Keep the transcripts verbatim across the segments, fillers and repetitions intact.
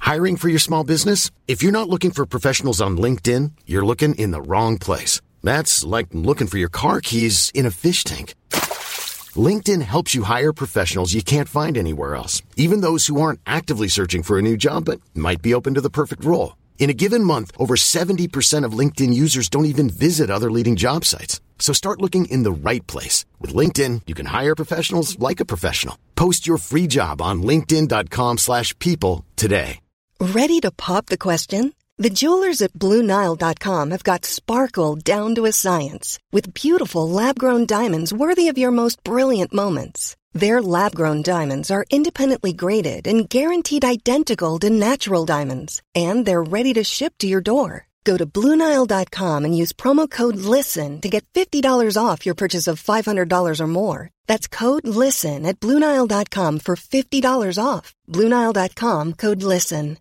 Hiring for your small business? If you're not looking for professionals on LinkedIn, you're looking in the wrong place. That's like looking for your car keys in a fish tank. LinkedIn helps you hire professionals you can't find anywhere else, even those who aren't actively searching for a new job but might be open to the perfect role. In a given month, over seventy percent of LinkedIn users don't even visit other leading job sites. So start looking in the right place. With LinkedIn, you can hire professionals like a professional. Post your free job on linkedin.com slash people today. Ready to pop the question? The jewelers at Blue Nile dot com have got sparkle down to a science with beautiful lab-grown diamonds worthy of your most brilliant moments. Their lab-grown diamonds are independently graded and guaranteed identical to natural diamonds, and they're ready to ship to your door. Go to Blue Nile dot com and use promo code LISTEN to get fifty dollars off your purchase of five hundred dollars or more. That's code LISTEN at Blue Nile dot com for fifty dollars off. Blue Nile dot com, code LISTEN.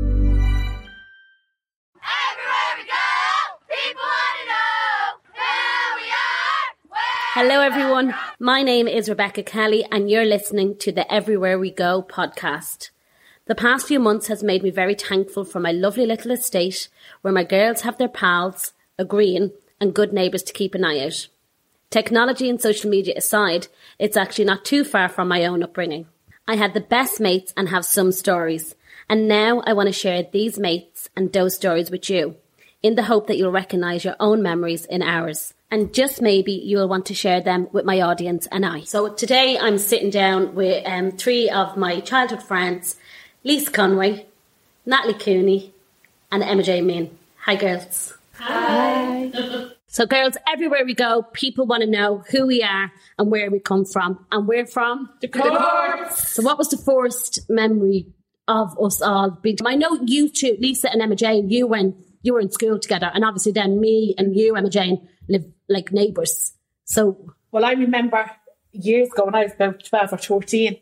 Hello everyone, my name is Rebecca Kelly and you're listening to the Everywhere We Go podcast. The past few months has made me very thankful for my lovely little estate where my girls have their pals, a green and good neighbours to keep an eye out. Technology and social media aside, it's actually not too far from my own upbringing. I had the best mates and have some stories, and now I want to share these mates and those stories with you in the hope that you'll recognise your own memories in ours. And just maybe you'll want to share them with my audience and I. So today I'm sitting down with um, three of my childhood friends, Lisa Conway, Natalie Cooney and Emma J. Min. Hi girls. Hi. So girls, everywhere we go, people want to know who we are and where we come from. And we're from? The Courts. So what was the first memory of us all being? I know you two, Lisa and Emma Jane, you went, you were in school together, and obviously then me and you, Emma Jane, live like neighbours. So, well, I remember years ago when I was about twelve or thirteen,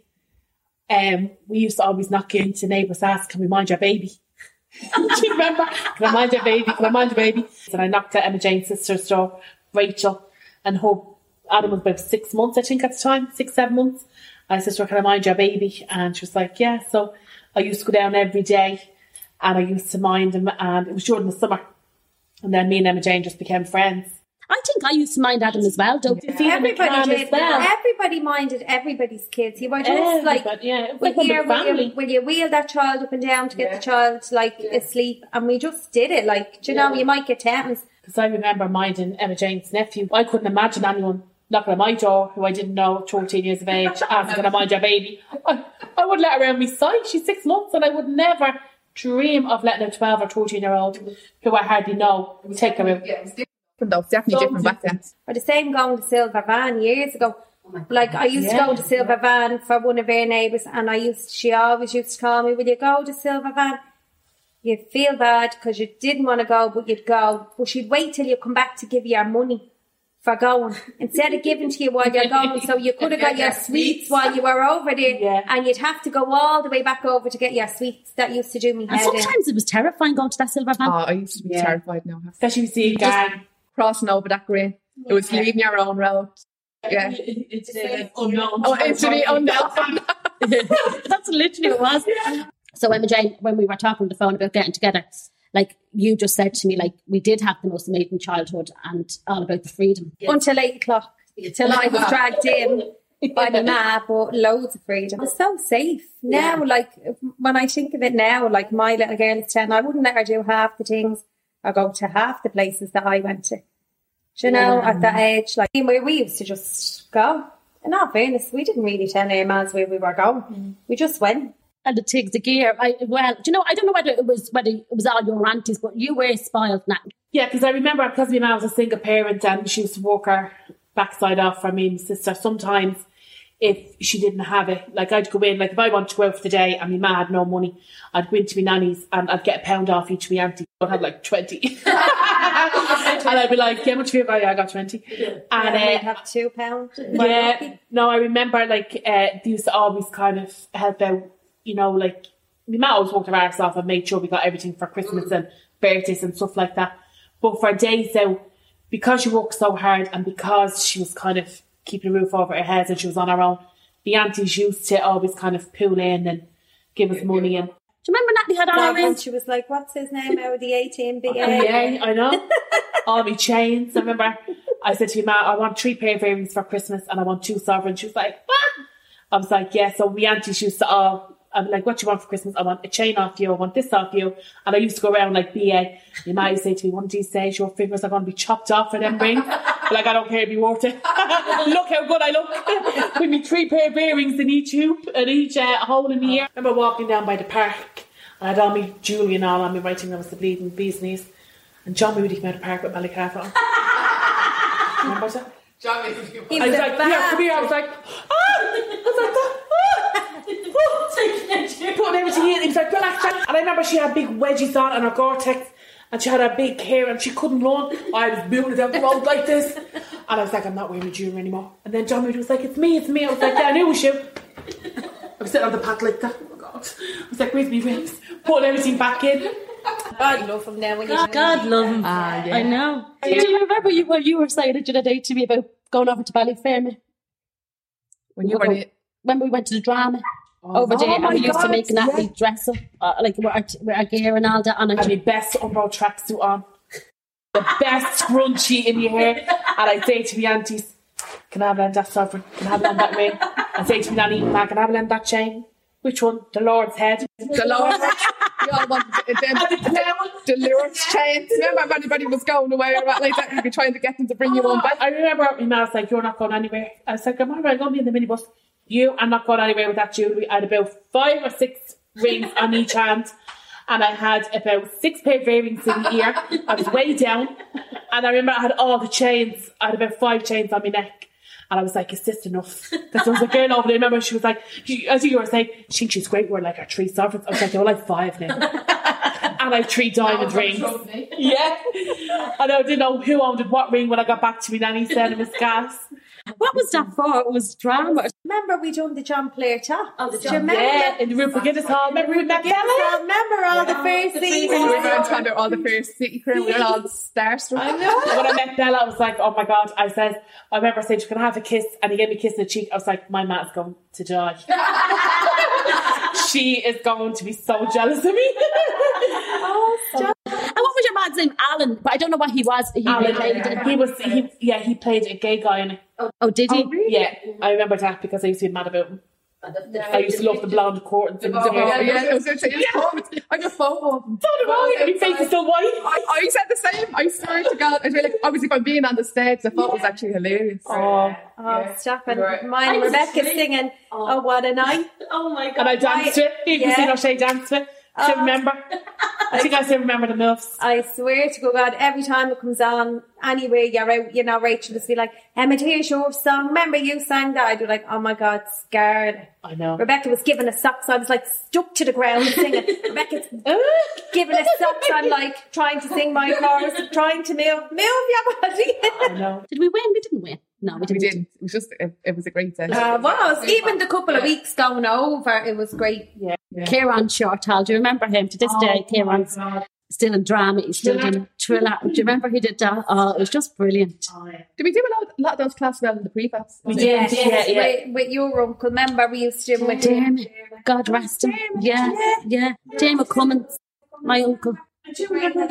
um, we used to always knock into neighbours' house, can we mind your baby? Do you remember? Can I mind your baby? Can I mind your baby? And I knocked at Emma Jane's sister's door, Rachel, and her Adam was about six months, I think, at the time, six, seven months. And I said to her, can I mind your baby? And she was like, yeah. So I used to go down every day and I used to mind him, and it was during the summer. And then me and Emma Jane just became friends. I think I used to mind Adam as well. Don't yeah. you? Everybody did. As well. Everybody minded everybody's kids. You were just Everybody, like, yeah, will, like you, will, family. you, will you wheel that child up and down to get yeah. the child like yeah. asleep? And we just did it. Like, do you yeah. know, you might get tetanus. Because I remember minding Emma Jane's nephew. I couldn't imagine anyone knocking at my door who I didn't know, thirteen years of age, asking, can I mind your baby? I, I would let her around my side. She's six months and I would never dream of letting a twelve or thirteen year old who I hardly know take her out. Yeah, though, it's definitely so different back then. Or the same going to Silver Van years ago. Like, I used yeah. to go to Silver Van for one of our neighbours, and I used she always used to call me, will you go to Silver Van? You'd feel bad because you didn't want to go, but you'd go. But she'd wait till you come back to give you your money for going, instead of giving to you while you're going. So you could have got your sweets while you were over there, yeah. and you'd have to go all the way back over to get your sweets. That used to do me and head sometimes in. It was terrifying going to that Silver Van. Oh, I used to be yeah. terrified now. Especially if you see a gang crossing over that green. It was yeah. leaving your own road. Yeah. It's uh, unknown. Oh, it's to be unknown. That's literally what it was. So Emma Jane, when we were talking on the phone about getting together, like you just said to me, like we did have the most amazing childhood and all about the freedom. Yeah. Until eight o'clock, till I was dragged in by my ma, but loads of freedom. It's so safe. Now, yeah. like when I think of it now, like my little girl is ten, I wouldn't let her do half the things or go to half the places that I went to. Do you know, yeah. at that age, like where we used to just go. In all fairness, we didn't really tell our mas where we were going. Mm. We just went. And the tigs, the gear. I, well, do you know, I don't know whether it was whether it was all your aunties, but you were spoiled, Nat. Yeah, because I remember because my mum was a single parent and she used to walk her backside off for me and my sister. Sometimes if she didn't have it, like I'd go in, like if I wanted to go out for the day and my mum had no money, I'd go into my nanny's and I'd get a pound off each of my auntie. I'd have like twenty. And I'd be like, how much for you? Yeah, I got twenty. Yeah. And yeah, uh, I'd have two pounds. Yeah, no, I remember like uh, they used to always kind of help out, you know, like my mum always worked her arse off and made sure we got everything for Christmas and birthdays and stuff like that. But for days out, because she worked so hard and because she was kind of keeping a roof over her head and she was on her own, the aunties used to always kind of pull in and give us money. And Do you remember Natalie had all And these? she was like, what's his name out of the eighteen B A? Yeah, I know. All my chains. I remember I said to my ma, I want three pair of earrings for Christmas and I want two sovereigns. She was like, what? I was like, yeah. So my auntie, she used to, oh, I'm like, what do you want for Christmas? I want a chain off you. I want this off you. And I used to go around like B A. My ma used to say to me, one of these days your fingers are going to be chopped off for them rings. But like, I don't care, it'd be worth it. Look how good I look. With me three pair of earrings in each hoop and each uh, hole in the ear. I remember walking down by the park. I had all my jewellery and all on me, writing I was the bleeding bee's knees. And John Moody came out of the park with Ballycarf on. Remember that? John Moody. He I was was a like, yeah, come here. I was like, ah! I was like, ah! Putting everything in. He was like, relax. And I remember she had big wedgies on and her Gore-Tex. And she had her big hair and she couldn't run. I was moving down the road like this. And I was like, I'm not wearing jewellery anymore. And then John Moody was like, it's me, it's me. I was like, yeah, I knew it was you. I was sitting on the path like that. Oh, God. I was like, where's me rings? Putting everything back in. God love him now. When God, God love him. Ah, yeah. I know. Do you remember you, what you were saying the other day to me about going over to Ballyfermot? When you were the, When we went to the drama over there, oh and my we used to God, make Natalie yeah. dress up, uh, like with our, with our gear and all that on I had my it. best Umbro tracksuit on. The best scrunchie in your hair. And I'd say to my aunties, can I have lend that sovereign? Can I have lend that ring? I'd say to my nanny, Ma, can I have lend that chain? Which one? The Lord's head. the Lord, we all wanted to, them, the, the Lord's chains. Remember if anybody was going away or what like that, you'd be trying to get them to bring you one back. I remember my mum was like, you're not going anywhere. I was like, I'm all right, I'm going to be in the minibus. You are not going anywhere with that jewellery. I had about five or six rings on each hand. And I had about six pair of earrings in the ear. I was way down. And I remember I had all the chains. I had about five chains on my neck. And I was like, is this enough? Because there was a girl over there, I remember she was like, she, as you were saying, she thinks she's great, we're like her three sovereigns. I was like, well, I have five now. And I have three diamond rings. Yeah. And I didn't know who owned what ring when I got back to me nanny said it was gas. What was that for? It was drama. Remember we done the John Player top? Oh, the Do you remember? Yeah, in the Rupert Guinness Hall. Remember we met Bella? Remember all the first We seasons? went under all the first city crew. We were all starstruck. I know. When I met Bella, I was like, oh my God. I said, I remember saying, can I have a kiss? And he gave me a kiss in the cheek. I was like, my man's going to die. She is going to be so jealous of me. Oh, stop. And what was your man's name? Alan. But I don't know what he was. He Alan, played it. he was, he, yeah, he played a gay guy in it. Oh, did he? Yeah, I remember that because I used to be mad about him. I used to love the blonde curtains and the Oh, hair. yeah, I was going to say, it's I got a photo of him. So did I, and my face is still white. I, I said the same. I swear to God. I feel like, obviously, by being on the stage, the photo was actually hilarious. Oh. Oh, stop it. Mine, Rebecca's singing, oh, what a night. Oh my God. And I danced to it. You can Yeah. see how she danced to it. I still remember. I think I still remember the MILFs. I swear to God, every time it comes on, anywhere you're out, you know, Rachel just be like, Emma, here's your song. Remember you sang that? I'd be like, oh my God, scared. I know. Rebecca was giving us socks. I was like stuck to the ground singing. Rebecca's giving us socks. I'm like trying to sing my chorus, trying to move, move your body. I know. Did we win? We didn't win. No, we We didn't. didn't. It was just, it, it was a great day. Uh, was even the couple of weeks going over, it was great. Yeah. Kieran Shortall, do you remember him? To this day, Kieran's still in drama. He's still doing Thriller. Do you remember he did that? Oh, it was just brilliant. Did we do a lot, a lot of those classes well in the prefabs? We did, yeah, yeah. With, with your uncle, remember we used to do with Damn, God rest him. Yeah, yeah. Damon Cummins, my uncle. I do remember.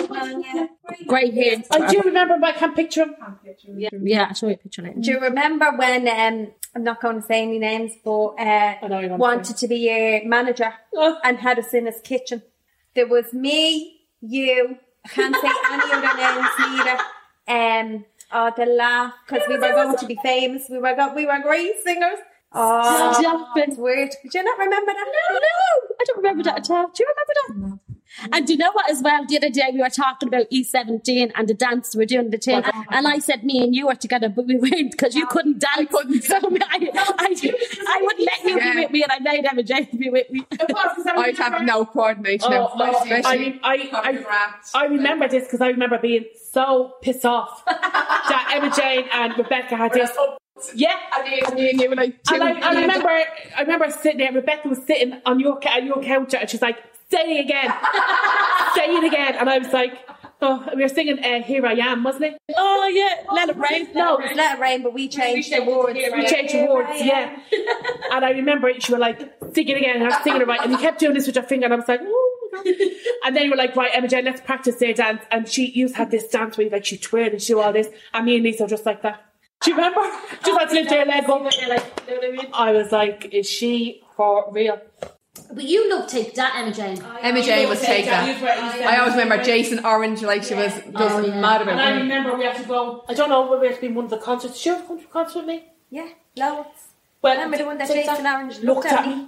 Grey hair. I do remember, but I can't picture him. Yeah, I'll show you a picture later. Do you remember when, um, I'm not going to say any names, but uh, know you're gonna wanted to be your manager Oh. and had us in his kitchen? There was me, you, I can't say any other names neither. Um, oh, the laugh, because we were going to be famous. We were go- we were great singers. Oh, Stop it. it's weird. Do you not remember that? No, I don't remember that at all. Do you remember that? And do you know what as well? The other day we were talking about E seventeen and the dance we were doing the thing, and I said me and you were together, but we weren't because you couldn't dance. I couldn't. So I, I, I wouldn't let you Yeah. be with me, and I made Emma Jane be with me. I'd have no coordination. Oh, now, oh, especially- I, I, I, I remember this because I remember being so pissed off that Emma Jane and Rebecca had this. Yeah, and me and you were like, two, and I, I remember, I remember sitting there. Rebecca was sitting on your ca- on your counter, and she's like, "Say it again, say it again." And I was like, "Oh, we were singing uh, Here I Am, wasn't it?" Oh yeah, let it rain. No, it was Let It Rain, but we changed the words. We changed the words, yeah. And I remember you were like, "Sing it again," and I was singing it right, and you kept doing this with your finger, and I was like, "Ooh." And then we were like, right, Emma Jane, let's practice their dance. And she used to have this dance where like she twirled and she do all this. And me and Lisa were just like that. Do you remember? Just had to lift her leg up. I was like, is she for real? But you love take that, Emma Jane. Emma Jane was take that. I always remember Jason Orange, like she was just Oh, yeah. mad about And I it. remember we had to go, I don't know, we had to be in one of the concerts. Did you ever come to a concert with me? Yeah, loads. Well, Remember the one that take Jason Orange looked at me?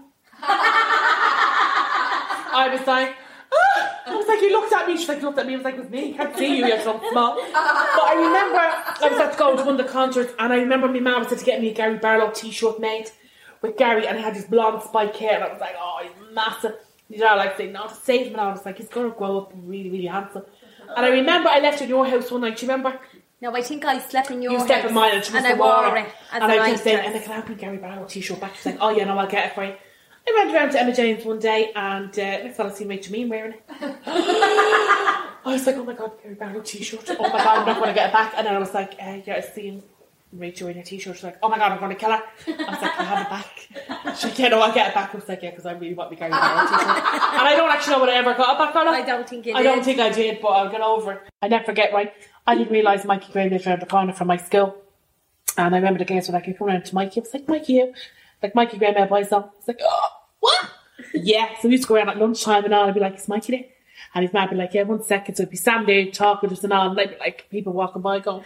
I was like, ah! I was like, he looked at me. She's like, looked at me. I was like, it was me. I can't see you. You're so small. But I remember I was at to go to one of the concerts, and I remember my mum said to get me a Gary Barlow t-shirt made with Gary, and he had this blonde spiked hair, and I was like, oh, he's massive. You know, like saying, no, to save him, and I was like, he's going to grow up really, really handsome. And I remember I left at your house one night. Do you remember? No, I think I slept in your You house. slept in mine, and she was and I the water. wore it as And a I night just said, dress. and I can have me Gary Barlow t-shirt back. She's like, oh yeah, no, I'll get it for you. I went around to Emma Jane's one day, and uh, next time I seen Rachel Mean wearing it. I was like, oh my god, Gary Barlow t-shirt. Oh my god, I'm not going to get it back. And then I was like, uh, yeah, I seen Rachel wearing a t-shirt. She's like, oh my god, I'm going to kill her. I was like, I have it back. She's like, yeah, no, I'll get it back. I was like, yeah, because I really want me Gary Barlow t-shirt. And I don't actually know what I ever got it back on. I don't think you I did. don't think I did, but I'll get over it. I never forget, right? I didn't realise Mikey Graham lived around the corner from my school. And I remember the girls were like, you come around to Mikey. I was like, Mikey, you? Like, Mikey Graham out by himself. I was like, oh, what? Yeah, so we used to go around at lunchtime and all. I'd be like, is Mikey there? And his man would be like, yeah, one second. So he'd be standing there, talk with us and all. And I'd be like, people walking by going,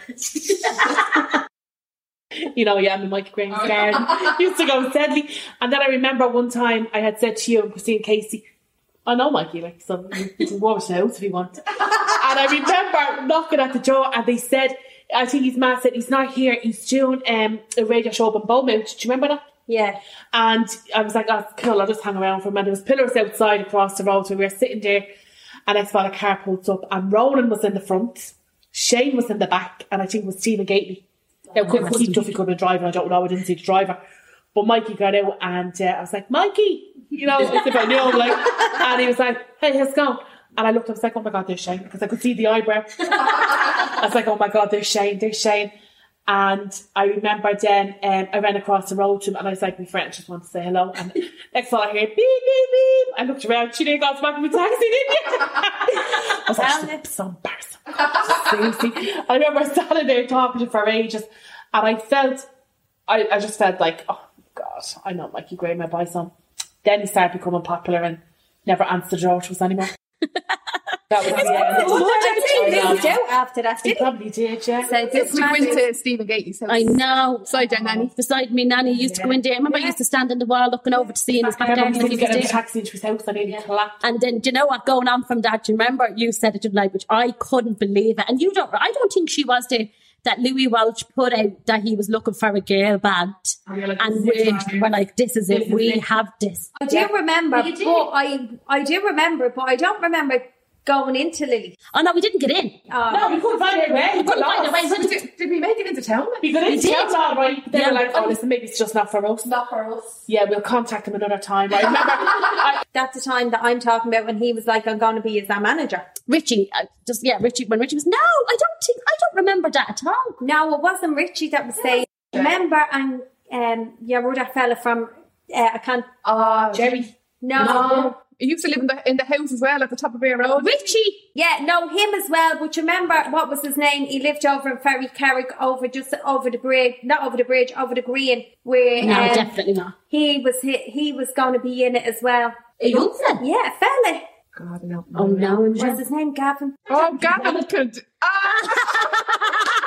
you know, yeah, I'm in Mikey Graham's Oh, garden. Used to go steadily. And then I remember one time I had said to you and Christine Casey, I know Mikey, like, so you can go over to the house if you want. And I remember knocking at the door and they said, I think his man said, he's not here, he's doing um, a radio show up in Beaumont. Do you remember that? Yeah. And I was like, oh, cool, I'll just hang around for a minute. There was pillars outside across the road, so we were sitting there, and next while the car pulls up, and Ronan was in the front, Shane was in the back, and I think it was Stephen Gately. Now, couldn't see Duffy could have been driving, I don't know, I didn't see the driver. But Mikey got out, and uh, I was like, Mikey! You know, as if I knew him, like, and he was like, hey, how's it going? And I looked, I was like, oh my God, there's Shane, because I could see the eyebrow. I was like, oh my God, there's Shane, there's Shane. And I remember then um, I ran across the road to him and I was like, my friend just wants to say hello. And next one I heard beep, beep, beep. I looked around, she didn't go back in the taxi, didn't you? I was like, it's so embarrassing. Seriously. I remember standing there talking to her for ages and I felt, I, I just felt like, oh God, I know Mikey Graham, my boy son. Then he started becoming popular and never answered the door to us anymore. That was the end. I think I he know. moved out after that, He did he? probably did, yeah. So this To go man- into Stephen Gately's house. I know. Side down nanny. Beside me, Nanny used to go in there. I remember I used to stand in the wall looking over to see in his I back remember garden. we if he get was in a there. taxi into his house and he collapsed. And then, do you know what going on from that? Do you remember you said it tonight, which I couldn't believe it. And you don't, I don't think she was there, that Louis Walsh put out that he was looking for a girl band. And, like, And this is we it. were like, this is This it. is We it. have this. I do remember, You did. but I, I do remember, but I don't remember going into Lily. Oh, no, we didn't get in. Oh, No, we couldn't find a way. We couldn't find a way. So did, did we make it into town? We got into did. town all right. But they Yeah. were like, oh, listen, maybe it's just not for us. Not for us. Yeah, we'll contact him another time. I remember. I, That's the time that I'm talking about when he was like, I'm going to be his manager. Richie, uh, just, yeah, Richie, when Richie was, no, I don't think, I don't remember that at all. No, it wasn't Richie that was saying, remember, and um, yeah, wrote that fella from, uh, I can't, Oh, Jerry. no. No. He used to live in the in the house as well at the top of Bear Road. Richie! Yeah, no, him as well. But you remember, what was his name? He lived over in Ferry Carrick, over just over the bridge, not over the bridge, over the green, where No, um, definitely not. he was he, he was going to be in it as well. A young fella. Yeah, a fella. God, I don't know. Oh, no. What's his name? Gavin. Oh, Gavin could. Ah!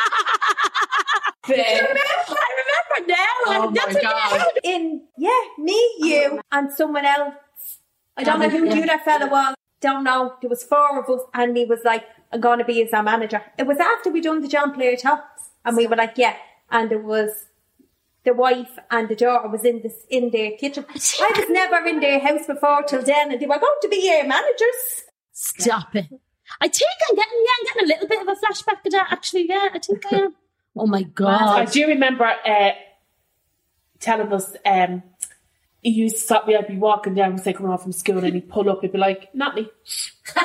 I remember now. Oh That's my what- God. In yeah, me, you, and someone else. I don't know who Yeah. knew that fella was. Don't know. There was four of us, and he was like, "I'm going to be his manager." It was after we done the John Player Tops, and we were like, "Yeah." And there was the wife and the daughter was in this in their kitchen. I was never in their house before till then, and they were going to be your managers. Stop it. I think I'm getting, yeah, I'm getting a little bit of a flashback of that, actually. Yeah, I think I am. Oh, my I God. do remember uh, telling us um, he used to stop me. I'd be walking down, say coming off from school, and he'd pull up. He'd be like, "Not me." He still,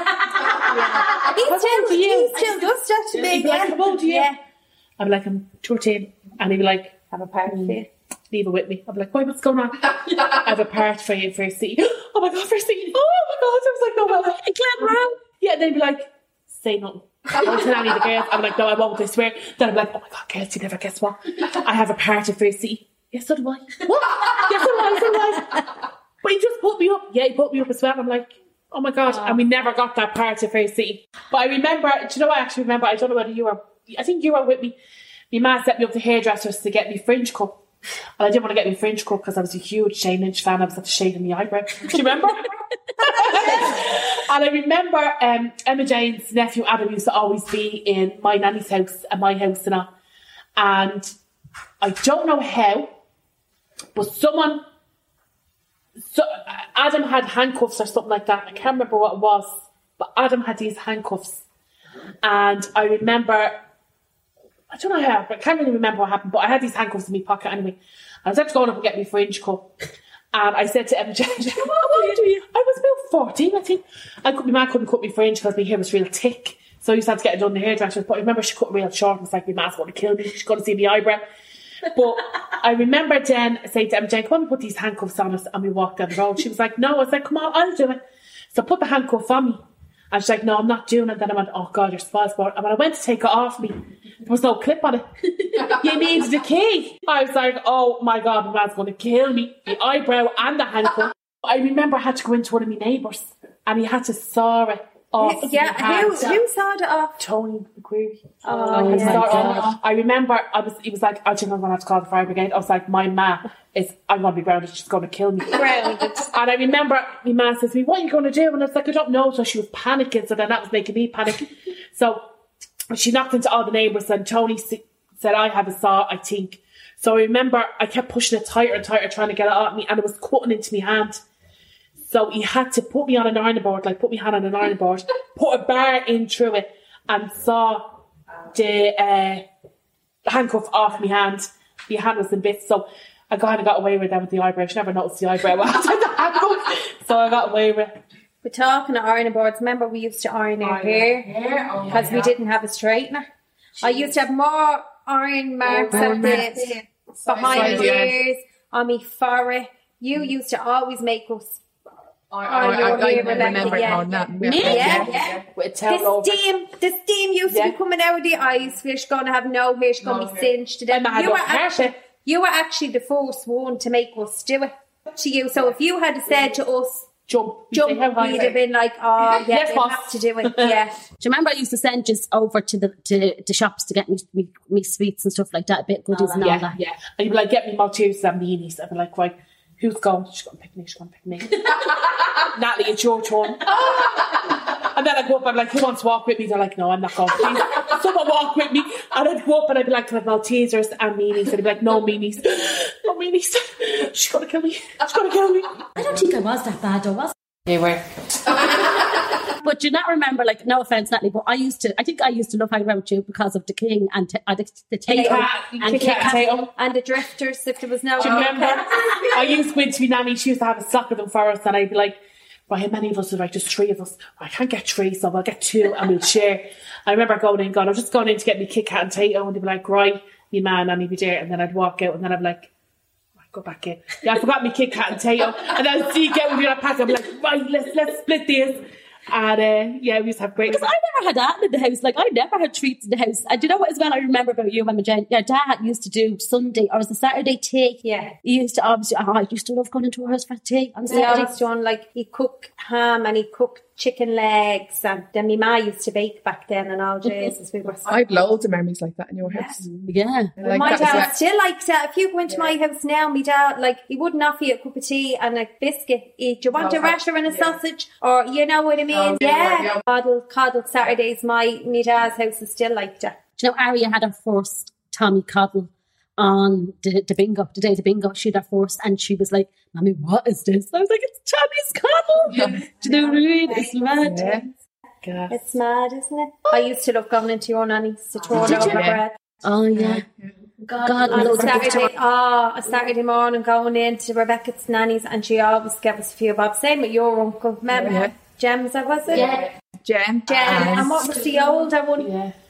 he still does that to me. He'd be like, "How old are you?" Yeah. I'd be like, "I'm thirteen," and he'd be like, Have a party. leave it with me. I'm like, why, what's going on? I have a part for you for a seat. Oh my God, for a seat. Oh my God. I was like, no, well, Glen Row. Yeah, and they'd be like, say nothing. I won't tell any of the girls. I'm like, no, I won't, I swear. Then I'm like, oh my God, girls, you never guess what? I have a party for a seat. Yes, so do I. What? Yes, so do I, so do I. But he just put me up. Yeah, he put me up as well. I'm like, oh my God. Oh. And we never got that party for a seat. But I remember, do you know what I actually remember? I don't know whether you were, I think you were with me. My ma set me up to hairdressers to get me fringe cut. And I didn't want to get me fringe cut because I was a huge Shane Lynch fan. I was at the shade in the eyebrow. Do you remember? And I remember um, Emma Jane's nephew Adam used to always be in my nanny's house and my house and all. And I don't know how, but someone, so Adam had handcuffs or something like that. I can't remember what it was, but Adam had these handcuffs. And I remember, I don't know how, but I can't really remember what happened, but I had these handcuffs in my pocket anyway. I was actually going up and get me fringe cut. And I said to Emma Jane, what age were you? I was about fourteen, I think. I could, my man couldn't cut me fringe because my hair was real thick. So I used to have to get it done in the hairdresser. But I remember she cut it real short and was like, my man's going to kill me. She's going to see my eyebrow. But I remember then saying to Emma Jane, come on, we put these handcuffs on us. And we walked down the road. She was like, no. I was like, come on, I'll do it. So I put the handcuff on me. And she's like, no, I'm not doing it. Then I went, oh God, you're spoiled sport. And when I went to take it off me, there was no clip on it. You needed a key. I was like, oh my God, my man's going to kill me. The eyebrow and the handcuff. I remember I had to go into one of my neighbours and he had to saw it off. Yeah, who, who sawed it off? Tony McQuarrie. Oh, yeah. I remember I was, he was like, I think I'm going to have to call the fire brigade. I was like, my ma is, I'm going to be grounded. She's going to kill me. Grounded. And I remember my ma says to me, what are you going to do? And I was like, I don't know. So she was panicking. So then that was making me panic. So she knocked into all the neighbours and Tony said, I have a saw, I think. So I remember I kept pushing it tighter and tighter, trying to get it out of me, and it was cutting into my hand. So he had to put me on an ironing board, like put my hand on an ironing board, put a bar in through it, and saw the uh, handcuff off my hand. My hand was in bits, so I kind of got away with that with the eyebrow. She never noticed the eyebrow after the handcuff, so I got away with it. We're talking of ironing boards. Remember, we used to iron our hair because oh, we didn't have a straightener. I used to have more iron marks oh, at the behind the ears, on my forehead. You used to always make us I, I, I, I, I remember yeah. how that. Yeah, yeah. yeah. yeah. With the steam, the steam used yeah. to be coming out of the eyes. She's going to have no hair. She's going to be singed. Then you were actually, you were actually the first one to make us do it. To you, so if you had said to us, jump, jump, we'd have been like, oh yeah, yes, you have to do it. Yeah. Do you remember I used to send just over to the to the shops to get me, me, me sweets and stuff like that, a bit goodies oh, and yeah, all that. Yeah, and you'd be like, get me Maltesers and meanies. I'd be like, right, who's going? She's going to pick me. She's going to pick me. Natalie, it's your turn. And then I'd go up, I'd be like, who wants to walk with me? They're like, no, I'm not going. Please, someone walk with me. And I'd go up and I'd be like, can I have Maltesers and meanies? And they'd be like, no meanies. No meanies. She's going to kill me. She's going to kill me. I don't think I was that bad, though, was I? You were. But do you not remember, like, no offence, Natalie, but I used to, I think I used to love hanging around with you because of the King and t- uh, the, the Tato and, and, Tato. and the Drifters, if there was no... Do you remember? I used to go into my nanny, she used to have a stock of them for us, and I'd be like, right, how many of us are like, just three of us? I can't get three, so I'll get two and we'll share. I remember going in, going, I was just going in to get me Kit Kat and Tato, and they'd be like, right, you man, and he'd be there, and then I'd walk out, and then I'd be like, go back in. Yeah, I forgot me Kit Kat and Tato. And then I'd see you get with your pack. I'm like, right, let's let's split this. And uh, yeah, we used to have great. Because I never had that in the house. Like, I never had treats in the house. And do you know what as well I remember about you, Emma Jane? Your dad used to do Sunday, or was it Saturday tea? Yeah. He used to obviously, oh, I used to love going into her house for tea on Saturday. Yeah, I used to on, like, he'd cook ham and he'd cook chicken legs, and then my ma used to bake back then and all Jesus, we were so I have loads of memories like that in your house. Yeah. Like my dad like, still like that. If you go into yeah. my house now, my dad, like, he wouldn't offer you a cup of tea and a biscuit. He, do you want no, a rasher and a yeah. sausage? Or, you know what I mean? Oh, yeah. yeah. Coddle, coddle Saturdays, my, my dad's house is still like that. Do you know, Aria had her first Tommy Coddle on the, the bingo, the day of the bingo. She had her first, and she was like, Mommy, what is this? And I was like, it's Tommy's Coddle. Yeah. Do you know what I mean? It's mad. Yeah. God. It's mad, isn't it? I used to love going into your nanny's to throw it over bread. Oh, yeah. God, God on a Saturday, oh, a Saturday morning going into Rebecca's nanny's, and she always gave us a few bob. Same with your uncle, remember? Yeah. Gems, that was it? Yeah. Gem. Gem. Um, and what was the older one? Yeah.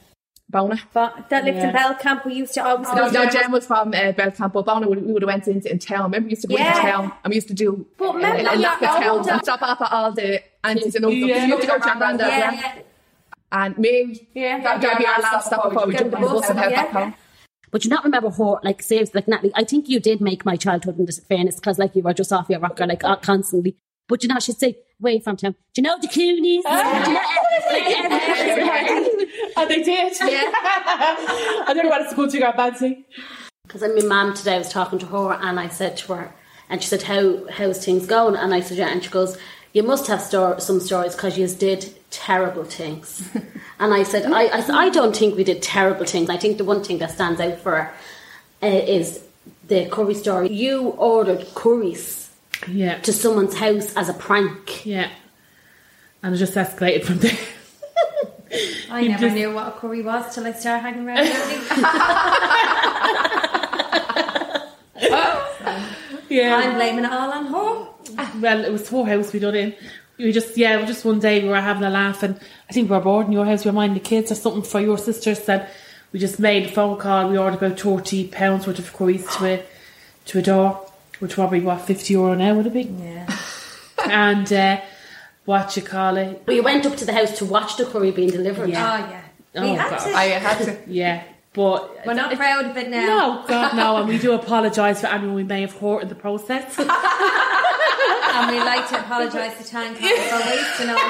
Bona. But that lived Yeah. in Bell Camp, we used to always No, go no, there. Jen was from uh, Belcamp, but Bona, we would have went into in town. Remember, we used to go Yeah. into town and we used to do But remember, a, a lap yeah, of town older. and stop off at all the aunties and uncles. Yeah. You used to go to your granddad, Yeah, yeah. yeah. And me, Yeah. that would be our last stop before we jumped on the bus and head Yeah. back home. But you not remember her, like, seriously, like, Natalie, I think you did make my childhood in fairness, because, like, you were just off your rocker, like, uh, constantly. But, you know, she'd say, away from town, do you know the Coonies? Ah. Do you know, like, everything. And they did. Yeah. I don't know what it's called to go fancy. Because my mum today, I was talking to her and I said to her, and she said, how how's things going? And I said, yeah. And she goes, you must have sto- some stories because you did terrible things. And I said, I, I, I don't think we did terrible things. I think the one thing that stands out for her uh, is the curry story. You ordered curries Yeah. to someone's house as a prank. Yeah. And it just escalated from there. I never just- knew what a curry was till I started hanging around with Yeah. I'm blaming it all on her. Well, it was her house we done in. We just, yeah, it was just one day we were having a laugh, and I think we were bored in your house, we were minding the kids or something for your sisters, and we just made a phone call. We ordered about thirty pounds worth of curries to a, to a door, which probably, what, fifty euro now would it be? Yeah. And uh, what you call it? But you went up to the house to watch the curry being delivered. Oh, yeah. We Oh, had God. to. I had to. Yeah, but... We're not proud of it now. No, God, no, and we do apologise for anyone we may have hurt in the process. And we like to apologise to Tancon for wasting all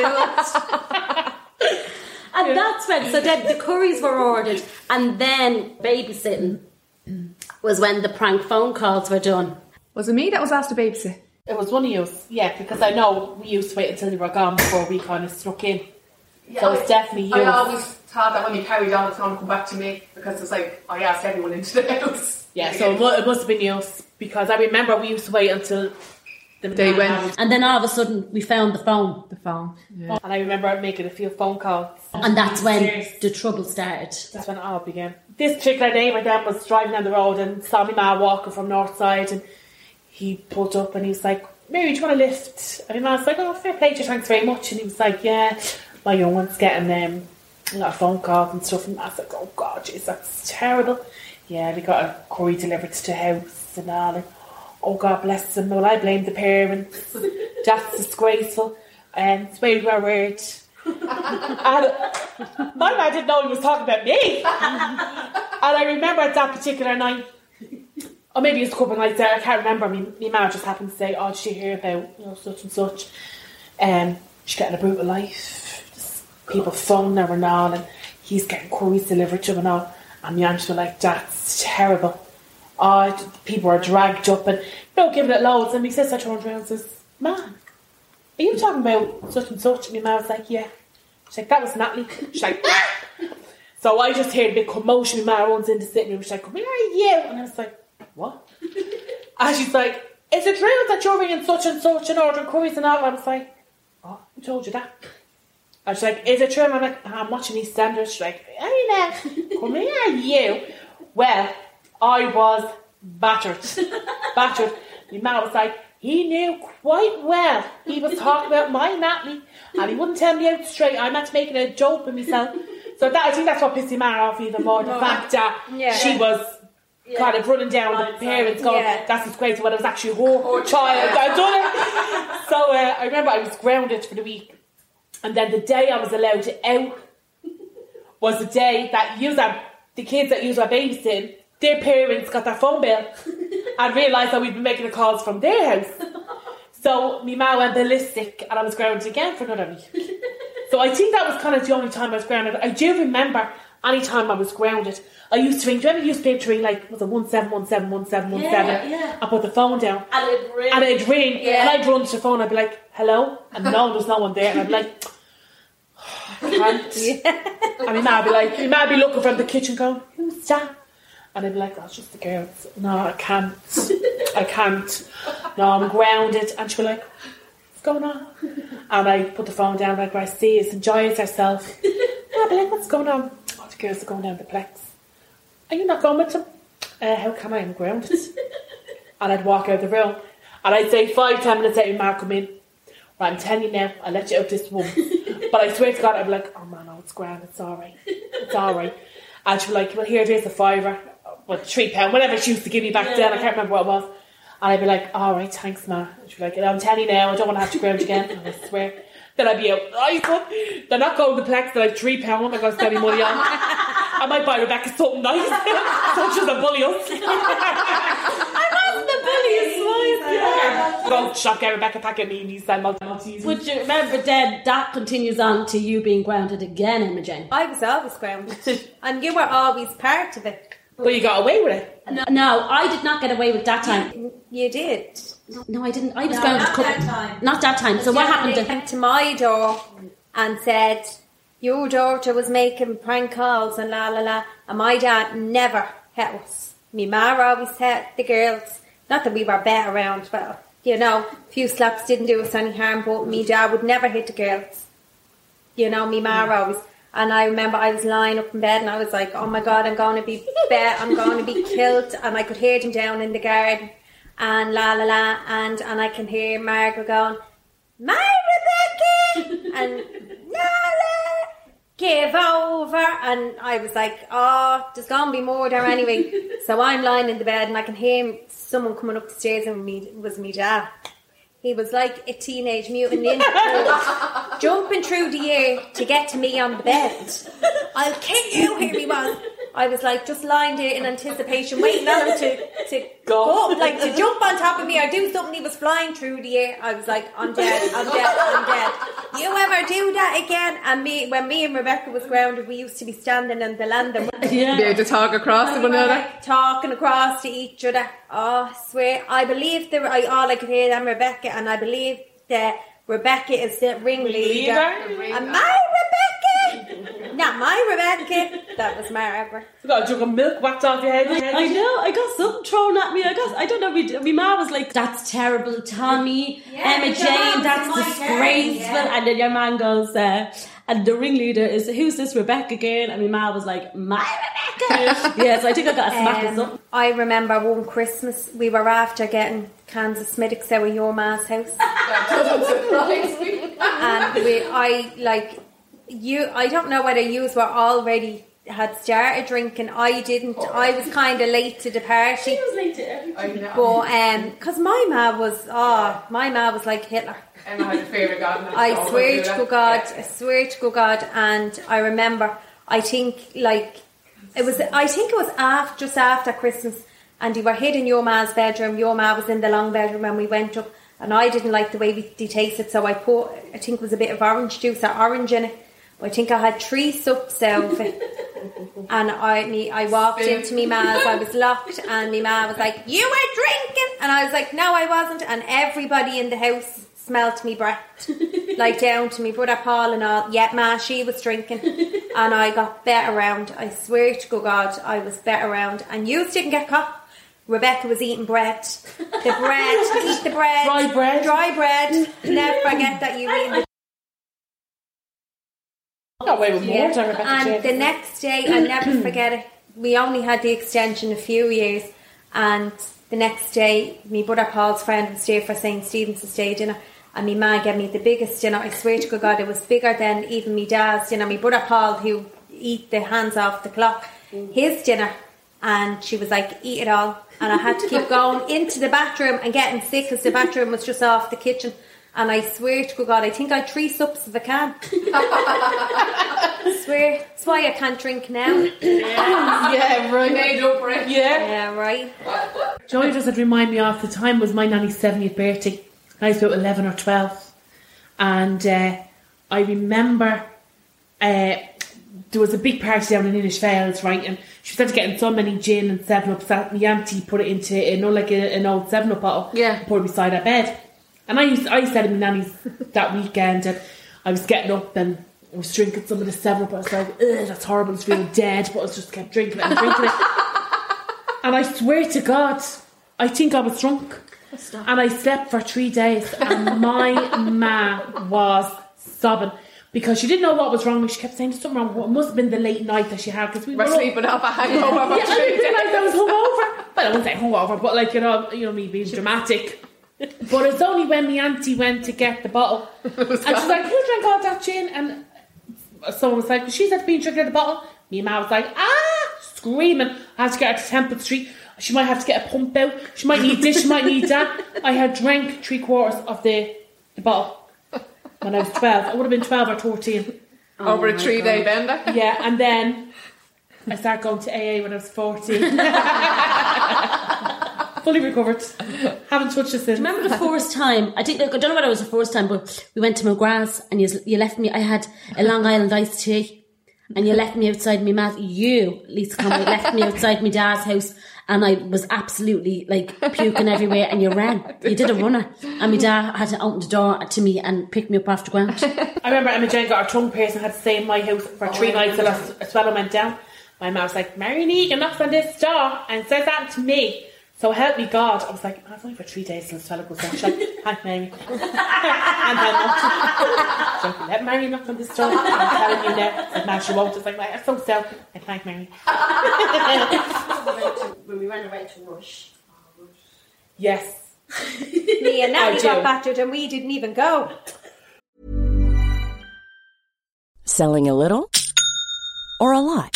that food. And that's when, so then the curries were ordered, and then babysitting was when the prank phone calls were done. Was it me that was asked to babysit? It was one of you, yeah, because I know we used to wait until you were gone before we kind of struck in. So it's definitely you. I always thought that when you carried on, it's going to come back to me, because it's like, I asked everyone into the house. Yeah, so it, mu- it must have been you, because I remember we used to wait until the They man went. had And then all of a sudden we found the phone, The phone. And I remember making a few phone calls. and that's when Serious. the trouble started. That's when it all began. This particular neighbour then was driving down the road and saw my ma walking from north side, and he pulled up and he was like, Mary, do you want a lift? And my ma was like, oh, fair play to you, thanks very much. And he was like, yeah, my young one's getting um, a lot of phone calls and stuff. And I was like, oh God, jeez, that's terrible. Yeah, we got a curry delivered to the house and all. And, oh God bless them. Well, I blame the parents. That's disgraceful. And it's very well word. And my man didn't know he was talking about me. And I remember at that particular night, or maybe it was a couple of nights there, I can't remember. My, my mum just happened to say, oh, did you hear about, you know, such and such? Um, she's getting a brutal life. Just people phoning her and all, and he's getting curries delivered to him and all. And my aunts were like, that's terrible. Oh, people are dragged up and, you know, giving it loads. And my sister turned around and says, man, are you talking about such and such? And my mum was like, yeah. She's like, that was Natalie. She's like, so I just heard a big commotion. My mum runs into the sitting room. She's like, where are you? And I was like, what? And she's like, is it true that you're ringing such and such and ordering curries and all? And I was like, oh, who told you that? And she's like, is it true? And I'm like, I'm watching these standards. She's like, hey now, come here, you. Well, I was battered. battered. My mum was like, he knew quite well he was talking about my Natalie, and he wouldn't tell me out straight. I'm not making a joke with myself. So that, I think that's what pissed him off even more. The fact that Yeah. she was kind of running down the parents going, Yeah. that's disgraceful, when it was actually her, her child that done it. So uh, I remember I was grounded for the week. And then the day I was allowed to out was the day that you that the kids that use our babysitting, their parents got their phone bill and realised that we'd been making the calls from their house. So my ma went ballistic and I was grounded again for another week. So I think that was kind of the only time I was grounded. I do remember any time I was grounded, I used to ring, do you ever used to be able to ring like, was it one seven one seven one seven one seven? Yeah, yeah. I put the phone down. And it'd ring. And it'd ring. Yeah. And I'd run to the phone, I'd be like, hello? And no, there's no one there. And I'd be like, I can't. And my ma would be like, my ma would be looking from the kitchen going, who's that? And I'd be like, oh, it's just the girls. No, I can't. I can't. No, I'm grounded. And she'd be like, what's going on? And I put the phone down, like, I see, it's enjoys herself. And I'd be like, what's going on? Oh, the girls are going down the plex. Are you not going with them? Uh, how can I? I'm grounded. And I'd walk out the room. And I'd say five, ten minutes later, Mark come in. Right, I'm telling you now, I'll let you out this once. But I swear to God, I'd be like, oh man, no, it's grand, it's alright. It's all right. And she'd be like, well, here, there's a fiver. Well, three pound, whatever she used to give me back yeah. then. I can't remember what it was. And I'd be like, all right, thanks, ma. And she'd be like, I'm telling you now, I don't want to have to ground again. And I swear. Then I'd be out, I they're not going to Plex, they're like three pound. What am I going to spend any money on? I might buy Rebecca something nice. So she's a bully us. I wasn't a bully, it's fine. Yeah. Go shop, get Rebecca a packet of meanies, then multi-multis. Would you remember then that continues on to you being grounded again, Imogen? I was always grounded. And you were always part of it. Well, you got away with it. No, no, I did not get away with that time. You did. No, I didn't. I was No, grounded. not couple, that time. Not that time. So what happened? They To, came to my door and said, your daughter was making prank calls and la la la. And my dad never hit us. My ma always hit the girls. Not that we were better around, but, you know, a few slaps didn't do us any harm, but my dad would never hit the girls. You know, my ma always... And I remember I was lying up in bed and I was like, oh my God, I'm going to be bet, I'm going to be killed. And I could hear them down in the garden and la la la. And, and I can hear Margaret going, my Rebecca! And la la, give over. And I was like, oh, there's going to be more there anyway. So I'm lying in the bed and I can hear someone coming up the stairs and me, it was me dad. He was like a teenage mutant ninja turtle, jumping through the air to get to me on the bed. I'll kill you, here he was. I was like just lying there in anticipation, waiting on him to, to go up, like to jump on top of me or do something. He was flying through the air. I was like, I'm dead, I'm dead, I'm dead. You ever do that again? And me, when me and Rebecca was grounded, we used to be standing in the landing. Yeah. Be able to talk across to one another. Like, talking across to each other. Oh, I swear. I believe that I all I could hear them Rebecca, and I believe that Rebecca is the ringleader. And my Rebecca! Not my Rebecca. That was Margaret. You got a jug of milk whacked off your head. I know, I got something thrown at me. I got, I don't know, my, my mum was like, that's terrible, Tommy, Yeah, Emma Jane, that's my disgraceful. turn, yeah. And then your man goes, uh, and the ringleader is, who's this Rebecca again? And my mum was like, my Rebecca. Yeah, so I think I got a smack or Um, something. I remember one Christmas we were after getting cans of Smittix out of your ma's house. That doesn't surprise me. And we, I like you. I don't know whether you were already had started drinking. I didn't. I was kind of late to the party. was late to everything. I know. But um, because my ma was, oh, my ma was like Hitler. Emma had a favourite god. I swear to God, I swear to go God, and I remember. I think like it was. I think it was after just after Christmas, and you were hid in your ma's bedroom. Your ma was in the long bedroom, and we went up. And I didn't like the way we, they tasted, so I put, I think it was a bit of orange juice or orange in it. I think I had three sups out of it. And I me, I walked into me ma's, I was locked, and me ma was like, you were drinking! And I was like, no, I wasn't. And everybody in the house smelt me breath. Like down to me brother Paul and all. Yeah, ma, she was drinking. And I got better around. I swear to God, I was better around. And you didn't get caught. Rebecca was eating bread. The bread, eat the bread. Dry bread. Dry bread. Never forget that you eat the Got away with more time, Rebecca. And the next day, I'll never forget it. We only had the extension a few years, and the next day, my brother Paul's friend was there for Saint Stephen's Day dinner, and my ma gave me the biggest dinner. I swear to God, it was bigger than even my dad's dinner. My brother Paul, who eat the hands off the clock, his dinner, and she was like, eat it all. And I had to keep going into the bathroom and getting sick because the bathroom was just off the kitchen. And I swear to God, I think I had three sups of a can. I swear. That's why I can't drink now. Yeah, yeah right. Made up for it. Yeah. Yeah, right. Joy doesn't remind me of the time was my nanny's seventieth birthday. I was about eleven or twelve. And uh, I remember uh, there was a big party down in Innisfails, right? And she started getting so many gin and seven ups that my auntie put it into, you know, like a, an old seven up bottle. Yeah. And poured it beside her bed. And I used, I said to my nanny's that weekend, and I was getting up and I was drinking some of the seven up. I was like, ugh, that's horrible, it's really dead. But I was just kept drinking it and drinking it. And I swear to God, I think I was drunk. Stop. And I slept for three days, and my ma was sobbing because she didn't know what was wrong. She kept saying there's something wrong. It must have been the late night that she had because we We're were sleeping off a hangover. Yeah, yeah, I didn't realise I was hungover. Well, I wouldn't say hungover, but like you know, you know me being dramatic. But it's only when my auntie went to get the bottle, and she's like, "Who drank all that gin?" And someone was like, "Well, she's had been drinking the bottle." Me mum was like, ah, screaming. I had to get her to Temple Street. She might have to get a pump out. She might need this, she might need that. I had drank three quarters of the, the bottle when I was twelve. I would have been twelve or thirteen. Oh, over a three-day bender? Yeah, and then I started going to A A when I was fourteen. Fully recovered. Haven't touched it since. Remember the first time? I think I don't know whether it was the first time, but we went to McGrath's and you, you left me. I had a Long Island iced tea, and you left me outside my mouth. You, Lisa Conway, left me outside my dad's house, and I was absolutely like puking everywhere. And you ran. You did a runner, and my dad had to open the door to me and pick me up off the ground. I remember Emma Jane got her tongue pierced and had to stay in my house for three oh, nights till her swelling went down. My mum was like, Mary Negan knocks on this door and says that to me. So help me God. I was like, I've only for three days till the swelling goes down. She's like, thank Mary. And then she's like, let Mary knock on this door. I'm telling you now. I said, man, she won't. It's like, I'm so selfish. I thank Mary. When we ran away to Rush. Yes. Me and Nanny got battered and we didn't even go. Selling a little or a lot?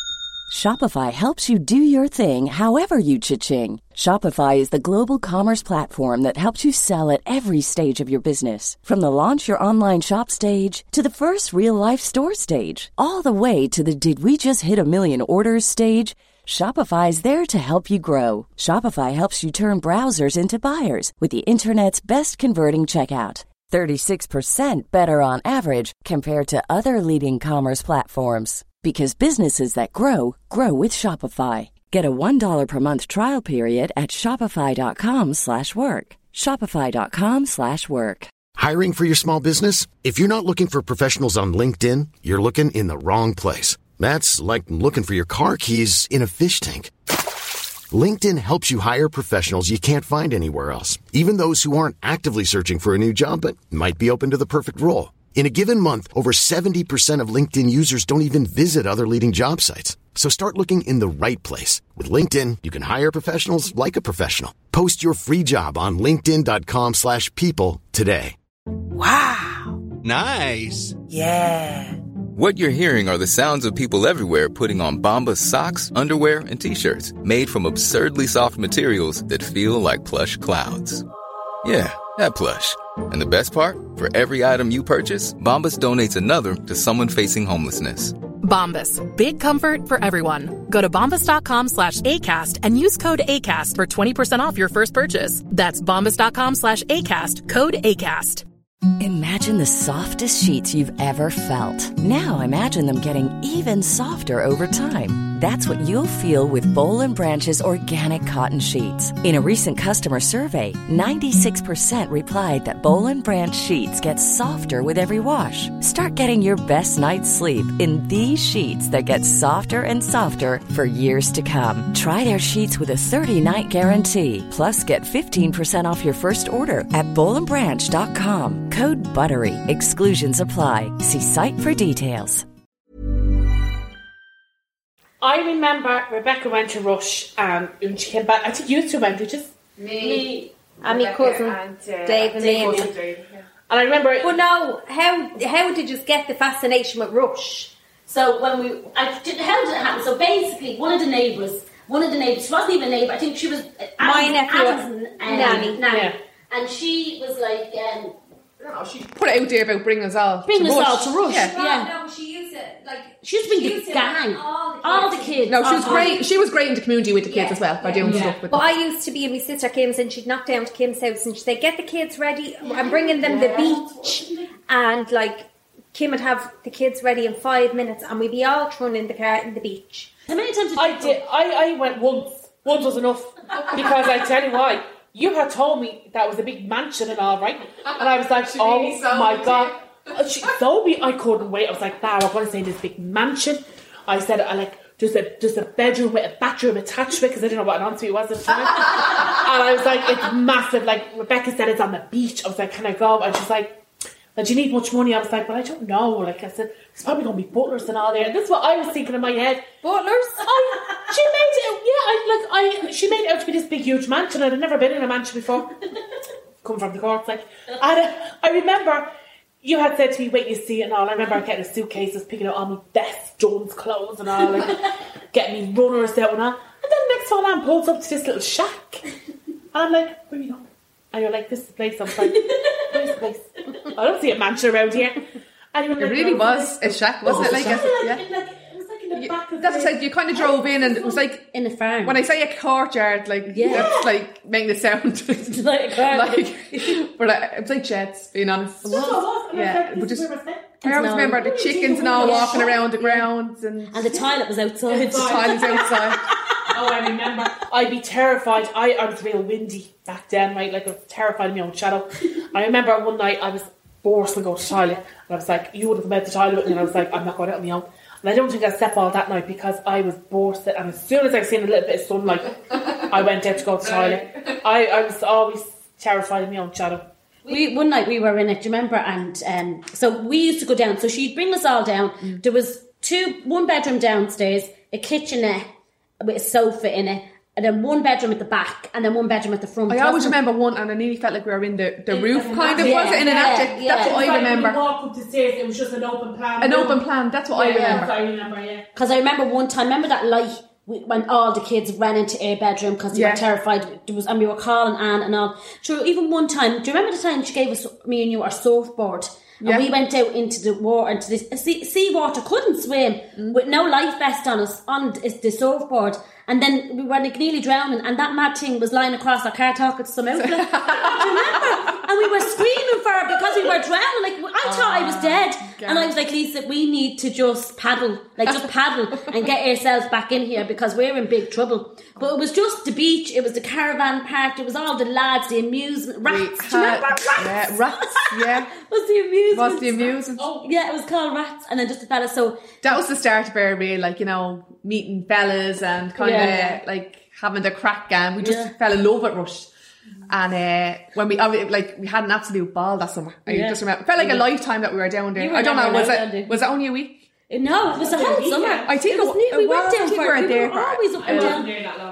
Shopify helps you do your thing however you cha-ching. Shopify is the global commerce platform that helps you sell at every stage of your business. From the launch your online shop stage to the first real-life store stage, all the way to the did we just hit a million orders stage. Shopify is there to help you grow. Shopify helps you turn browsers into buyers with the internet's best converting checkout. thirty-six percent better on average compared to other leading commerce platforms. Because businesses that grow, grow with Shopify. Get a one dollar per month trial period at shopify.com slash work. Shopify.com slash work. Hiring for your small business? If you're not looking for professionals on LinkedIn, you're looking in the wrong place. That's like looking for your car keys in a fish tank. LinkedIn helps you hire professionals you can't find anywhere else, even those who aren't actively searching for a new job but might be open to the perfect role. In a given month, over seventy percent of LinkedIn users don't even visit other leading job sites. So start looking in the right place. With LinkedIn, you can hire professionals like a professional. Post your free job on linkedin.com slash people today. Wow. Nice. Yeah. What you're hearing are the sounds of people everywhere putting on Bombas socks, underwear, and T-shirts made from absurdly soft materials that feel like plush clouds. Yeah, that plush. And the best part? For every item you purchase, Bombas donates another to someone facing homelessness. Bombas. Big comfort for everyone. Go to bombas.com slash ACAST and use code ACAST for twenty percent off your first purchase. That's bombas.com slash ACAST. Code ACAST. Imagine the softest sheets you've ever felt. Now imagine them getting even softer over time. That's what you'll feel with Boll and Branch's organic cotton sheets. In a recent customer survey, ninety-six percent replied that Boll and Branch sheets get softer with every wash. Start getting your best night's sleep in these sheets that get softer and softer for years to come. Try their sheets with a thirty-night guarantee. Plus, get fifteen percent off your first order at boll and branch dot com. Code BUTTERY. Exclusions apply. See site for details. I remember Rebecca went to Rush, and when she came back, I think you two went, did you? Me. Me. And my cousin, and, uh, Dave and Dave. And, Dave, yeah. And I remember... Well, no, how how did you get the fascination with Rush? So when we... I did, how did it happen? So basically, one of the neighbours, one of the neighbours, she wasn't even a neighbour, I think she was... My nephew, Alison, um, Nanny. Nanny. Yeah. And she was like... Um, Oh, she put it out there about bringing us all bring to us Rush. all to Rush. Yeah. yeah. No, but she used it like she used to bring the gang, all the kids. All the kids. No, she was all great. She was great in the community with the kids yeah. as well by yeah. doing yeah. stuff with But them. I used to be, and my sister Kim's, and she'd knock down to Kim's house, and she'd say, "Get the kids ready. I'm bringing them yeah. the beach," and like Kim would have the kids ready in five minutes, and we'd be all thrown in the car in the beach. How many times did I did? I, I went once. Once was enough because I tell you why. You had told me that was a big mansion and all, right? And I was like, She oh really my God. She told me I couldn't wait. I was like, nah, we're going to stay in this big mansion. I said, I like, just a, just a bedroom with a bathroom attached to it because I didn't know what an ensuite was. And I was like, it's massive. Like, Rebecca said it's on the beach. I was like, can I go? And she's like, well, do you need much money? I was like, well, I don't know. Like I said, there's probably going to be butlers and all there. And this is what I was thinking in my head. Butlers? I, she made it, yeah, I, like, I, she made it out to be this big, huge mansion. I'd never been in a mansion before. Come from the courts, like. And uh, I remember you had said to me, wait, you see it and all. I remember getting a suitcase, just picking it up on my desk. Jones clothes and all, like getting me runners out and all. And then next time I pulls up to this little shack, and I'm like, where are you going? And you're like, this is the place. I'm like, where's the place? I don't see a mansion around here. And you were like, it really was a shack, wasn't oh, it? Like, shack. a, yeah. Like, like, it was like in the You, back of that's the... like you kind of drove in and it was like in a farm. When I say a courtyard, like yeah. that's like making it sound like a car. like, but uh, it was like sheds. Being honest, it was. It was. Yeah, like, but just. I always no. remember the chickens and all walking around the grounds and and the toilet was outside. The toilet was outside. Oh, I remember. I'd be terrified. I, I was real windy back then, right? Like I was terrified of my own shadow. I remember one night I was forced to go to the toilet, and I was like, "You would have come out the toilet," and I was like, "I'm not going out on my own." And I don't think I slept all that night because I was bored. And as soon as I seen a little bit of sunlight, I went out to go to the toilet. I, I was always terrified of my own shadow. We one night we were in it, do you remember? And um, so we used to go down. So she'd bring us all down. Mm. There was two, one bedroom downstairs, a kitchenette with a sofa in it, and then one bedroom at the back, and then one bedroom at the front. I always remember one, and I nearly felt like we were in the, the roof, kind of, yeah, was it? In an yeah, attic. yeah. That's what it's I like remember. When you walk up the stairs, it was just an open plan. An open plan. That's what yeah, I remember. That's what I remember. Yeah. Because I remember one time. Remember that light when all the kids ran into our bedroom because they yeah. were terrified. There was, and we were calling Anne and all. So even one time, do you remember the time she gave us, me and you, our surfboard? And yeah. we went out into the water, into the sea, sea water, couldn't swim, mm. with no life vest on us, on the surfboard. And then we were like nearly drowning, and that mad thing was lying across our car talking to some outlet. Do you remember? And we were screaming for her because we were drowning. Like, I oh, thought I was dead. God. And I was like, Lisa, we need to just paddle. Like, just paddle and get ourselves back in here because we're in big trouble. But it was just the beach, it was the caravan park, it was all the lads, the amusement, rats. We Do you remember rats? Yeah, rats, yeah. was the amusement. Was the amusement. Oh, yeah, it was called Rats. And then just the fella, so... That was the start of our real, like, you know, meeting fellas and kind yeah. of, like, having the crack game. We just yeah. fell in love with Rush. And uh, when we, like, we had an absolute ball that summer. I yeah. just remember. It felt like yeah. a lifetime that we were down there. Were I don't know, was it, was it only a week? No, it was a whole summer. I think it was. It, we went down for it. We there were always up and down.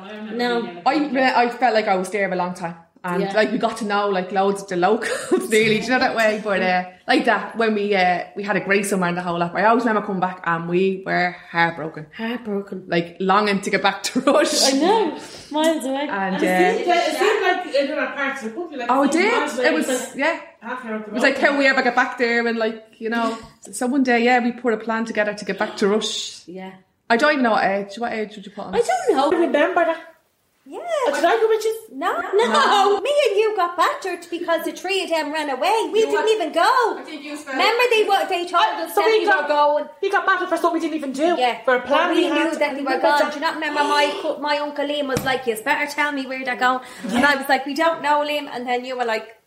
No, I I felt like I was there a long time, and yeah. like we got to know like loads of the locals, really. Do you know that way? But uh, like that when we uh, we had a great summer in the whole lot. I always remember coming back and we were heartbroken, heartbroken, like longing to get back to Rush. I know, miles away. And, and uh, it seemed like, it seemed like in other parts of the country. Like oh, it did. It was like, yeah. It was like, can we ever get back there? And like, you know, so one day, yeah, we put a plan together to get back to Rush. Yeah. I don't even know what age. What age would you put on? I don't know. I remember that. Yeah. Oh, did I go with you? No. no. No. Me and you got battered because the three of them ran away. We you didn't what? even go. I think you Remember they were, they told I, us so that we, we got, were going. We got battered for something we didn't even do. Yeah. For a plan we, we knew had. that they were gone. Do you not remember my my Uncle Liam was like, you better tell me where they're going. Yeah. And I was like, we don't know, Liam. And then you were like,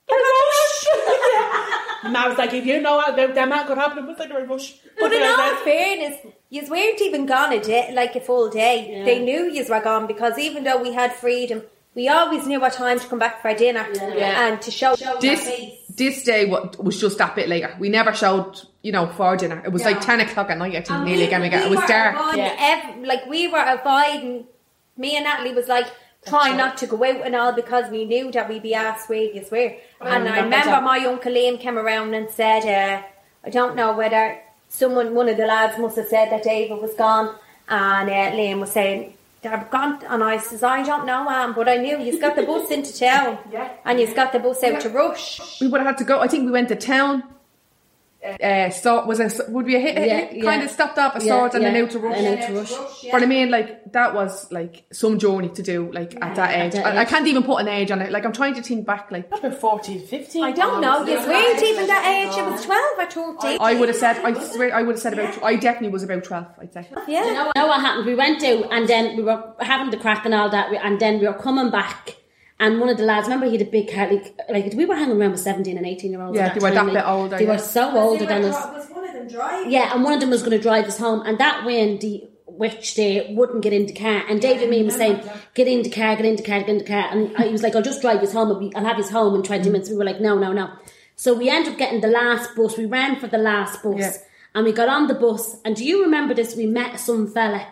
and I was like, if you know about them, that could happen. It was like a rush. But in all fairness, you weren't even gone a day, like a full day. Yeah. They knew you were gone because even though we had freedom, we always knew what time to come back for dinner yeah. Yeah. and to show, show this. This day was just that bit later. We never showed, you know, for dinner. It was yeah. like ten o'clock at night. I think and nearly again we got. It was dark. Yeah. Ev- like we were avoiding. Me and Natalie was like. Try not to go out and all because we knew that we'd be asked where you were. And I remember my Uncle Liam came around and said, uh, I don't know whether someone, one of the lads must have said that David was gone. And uh, Liam was saying, they're gone. And I says, I don't know, Anne, but I knew you've got the bus into town. Yeah. And you've got the bus out yeah. to Rush. We would have had to go. I think we went to town. Uh, so was it would we a hit, yeah, hit, yeah. kind of stopped off a yeah, sort and yeah. then out to Rush, and out to Rush. Rush yeah. But I mean like that was like some journey to do like yeah, at that age. At that I, I can't even put an age on it. Like I'm trying to think back like about fourteen, fifteen I don't know. You weren't even that age. It was twelve or thirteen. I would have said I swear I would have said about I definitely was about twelve I'd say. Yeah. You know, you know what happened? We went out and then we were having the crack and all that and then we were coming back. And one of the lads, remember he had a big car, like, like we were hanging around with seventeen and eighteen year olds. Yeah, they were that bit older. They yeah. were so older than us. Was one of them driving? Yeah, and one of them was going to drive us home. And that Wendy, which they wouldn't get in the car. And David and me was saying, get in the car, get in the car, get in the car. And he was like, I'll just drive us home. I'll have us home in twenty minutes. We were like, no, no, no. So we ended up getting the last bus. We ran for the last bus. Yeah. And we got on the bus. And do you remember this? We met some fella.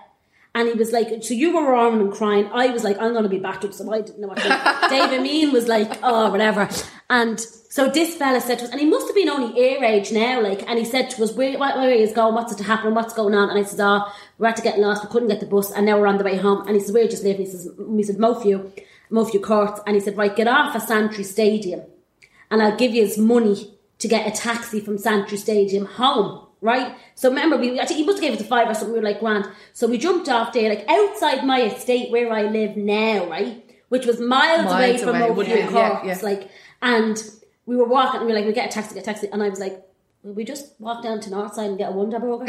And he was like, so you were roaring and crying. I was like, I'm going to be battered, so I didn't know what to do. Dave Amin was like, oh, whatever. And so this fella said to us, and he must have been only our age now, like, and he said to us, where, where, where is going? What's to happen? What's going on? And I said, oh, we're at to get lost. We couldn't get the bus, and now we're on the way home. And he said, where just live? And he says, we said, Mofew, Mofew Court. And he said, right, get off at Santry Stadium, and I'll give you his money to get a taxi from Santry Stadium home. Right? So remember, we I think he must have gave us a five or something. We were like, grand. So we jumped off there, like outside my estate where I live now, right? Which was miles, miles away from Mofew Court. Yeah, yeah. Like, and we were walking and we were like, we get a taxi, get a taxi. And I was like, will we just walk down to Northside and get a Wonder Burger?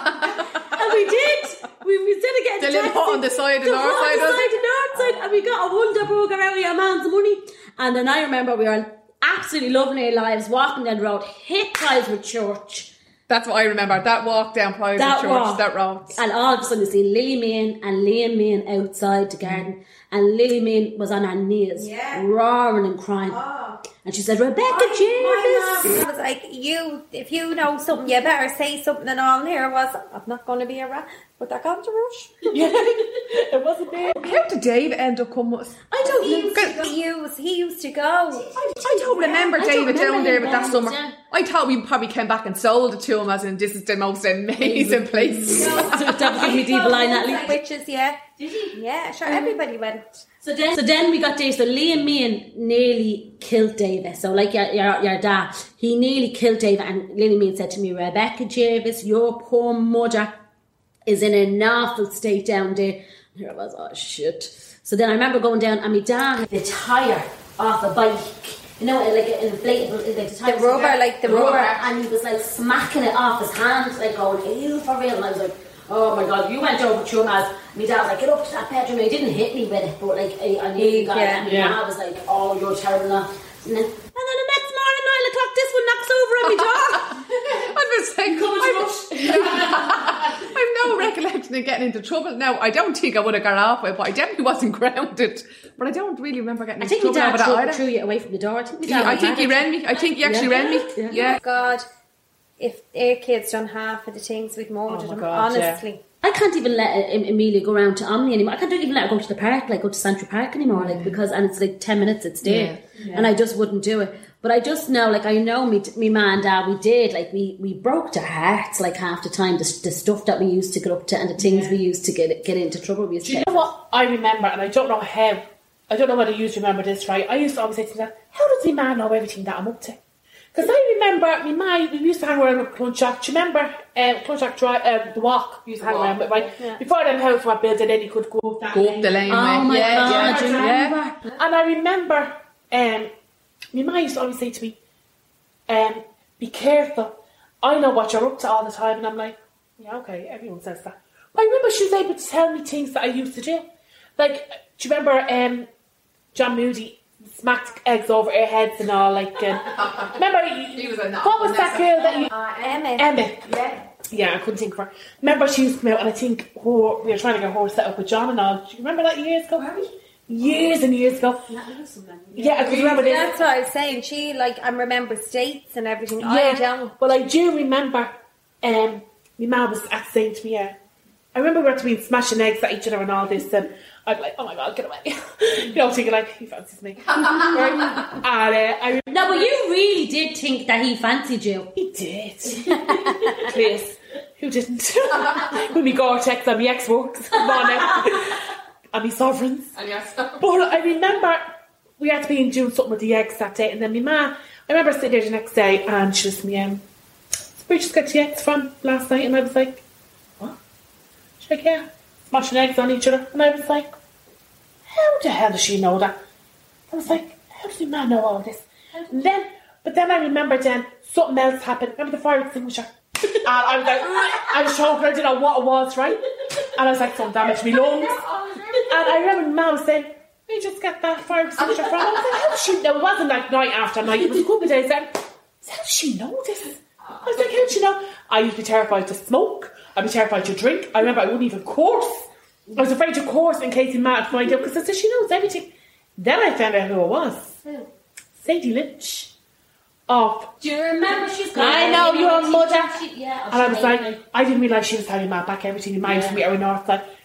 And we did. We, we instead of getting the a taxi. The on the side of the Northside. The side of Northside. And we got a Wonder Burger out of your man's money. And then I remember we were absolutely loving our lives, walking down the road, hit ties with church. That's what I remember. That walk down Private that Church, walk. that road. And all of a sudden you see Lily Meehan and Liam Meehan outside the garden. And Lily Meehan was on her knees, yeah. roaring and crying. Oh. And she said, Rebecca Jervis. I was like, you, if you know something, you better say something. And all here was, I'm not going to be a rat, but they're going to rush. Yeah, it wasn't there. How did Dave end up coming with us? I don't he used, to he, used, he used to go. I, I don't remember yeah, David don't remember down there with that summer. Yeah. I thought we probably came back and sold it to him as in, this is the most amazing place. Definitely medieval line, Natalie. Witches, yeah. Did he? Yeah, sure, everybody went. So then, so then we got Dave. So Liam Meehan nearly killed David. So like your, your, your dad, he nearly killed David. And Lily Meehan said to me, Rebecca Jervis, your poor mother is in an awful state down there. And here I was, oh shit. So then I remember going down and my dad had the tyre off a bike. You know, like an inflatable, like the, the rubber, there. like the, the rubber. rubber. And he was like smacking it off his hand, like going, are you for real? And I was like, oh my God, you went over to him as my dad was like, get up to that bedroom. He didn't hit me with it, but like I, I nearly got yeah, it. And yeah. my dad was like, oh, you're terrible now. And then, and then the next morning, nine o'clock, this one knocks over on my door. I was saying, I've, I've no recollection of getting into trouble. Now, I don't think I would have got off with it, but I definitely wasn't grounded. But I don't really remember getting I into trouble. I think my dad threw, threw you away from the door. I think, yeah, I think he ran me. I think he actually yeah. ran me. Yeah. yeah. Oh God, if our kids done half of the things we'd murdered oh them, God, honestly. Yeah. I can't even let Amelia go around to Omni anymore. I can't even let her go to the park, like go to Santry Park anymore, like because and it's like ten minutes, it's there, yeah. Yeah. And I just wouldn't do it. But I just know, like I know me, me ma and dad, we did, like we we broke their hearts, like half the time. The, the stuff that we used to get up to and the things yeah. we used to get get into trouble. We used do to you know what I remember, and I don't know how. I don't know whether you remember this, right? I used to always say to them, "How does my man know everything that I'm up to?" Because I remember, my ma, we used to hang around with Clunshack. Do you remember um, Clunshack Drive, um, the walk? We used to hang around with, right? Yeah. Before them houses were built, and then you could go up that Go lane. up the lane, oh way. my yeah, God, yeah, do you remember? Yeah. And I remember, um, my ma used to always say to me, um, be careful. I know what you're up to all the time. And I'm like, yeah, okay, everyone says that. But I remember she was able to tell me things that I used to do. Like, do you remember um, John Moody smacked eggs over our heads and all, like, um, remember, he was a what was that girl that you... Uh, Emma. Emma. Yeah. Yeah, I couldn't think of her. Remember she used to come out and I think her, we were trying to get her set up with John and all. Do you remember that years ago, Harry? Years and years ago. Yeah, I could remember this. That's what I was saying. She, like, I remember states and everything. Yeah, I don't. well, I do remember, um, my mum was at saying to me, uh, I remember we were to be smashing eggs at each other and all this, and I'd be like, oh my God, get away. You know, thinking like, he fancies me. Right? And, uh, I no, but you really did think that he fancied you. He did. Please. Who didn't? With me Gore-Tex and my ex-works. Come on now. And my sovereigns. And yes. But I remember we had to be in doing something with the eggs that day, and then my ma, I remember sitting there the next day, and she was me, um, where did you get the eggs from last night? And I was like, what? She's like, yeah, smashing eggs on each other. And I was like, how the hell does she know that? I was like, how does your man know all this? And then, but then I remember then something else happened. Remember the fire extinguisher? And I was like, I was choking, I didn't know what it was, right? And I was like, something damaged my lungs. And I remember my mum saying, where did you just get that fire extinguisher from? I was like, how does she know? It wasn't like night after night, it was a couple of days then. How does she know this? I was like, how did she know? I used to be terrified to smoke. I'd be terrified to drink. I remember I wouldn't even course. I was afraid to course in case he might find out, because I said, she knows everything. Then I found out who it was. Who? Sadie Lynch. Oh, do you remember she's got I know your mother. She, yeah, and I was like, I didn't realise she was having my back everything. You might used to meet her in Northside.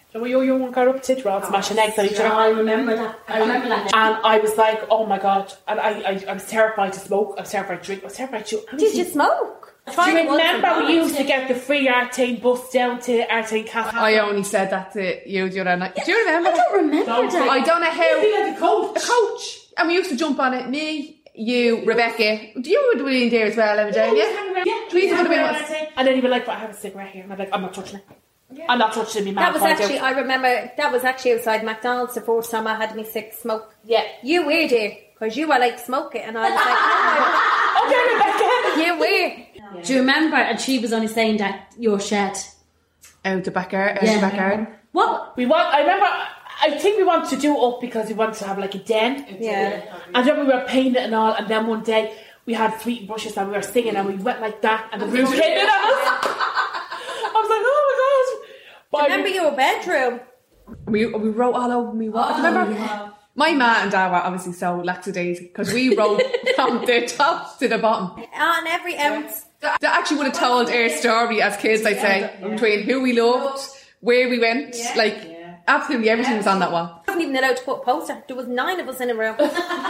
So we you one got up to we're all smashing eggs on each other. I remember that. I remember that. And I was like, oh my god. And I, I, I was terrified to smoke. I was terrified to drink. I was terrified to... Did you smoke? Do you remember we used to get the free Artane bus down to Artane Cafe? I only said that to you the other night. Do you remember? I don't remember Don't that. I don't know how. You'd be like a coach. A coach. And we used to jump on it. Me, you, Rebecca. You would have been there as well, Emma Jane, yeah? Yeah. Teresa would have been with us. And then he'd be like, but I have a cigarette here. And I'd be like, I'm not touching it. Yeah. I'm not touching it. That was actually, I remember, that was actually outside McDonald's the first time I had me sick smoke. Yeah. You were there, because you were like smoking, and I was like, okay, Rebecca. you were. Yeah. Do you remember? And she was only saying that your shed. Out the backyard. Out Yeah. the backyard. What? We want, I remember, I think we wanted to do it up because we wanted to have like a den. Yeah. And then we were painting it and all, and then one day we had sweet brushes and we were singing and we went like that and the roof hit it on us. I was like, oh my god. But Remember I, your bedroom? We we wrote all over me. What? Oh, Remember? yeah. My ma and dad were obviously so lackadaisy because we wrote from the top to the bottom. On every ounce. They actually would have told our story as kids, I'd say, Yeah. between who we loved, where we went, Yeah. like absolutely everything was on that wall. I wasn't even allowed to put a poster. There was nine of us in a room.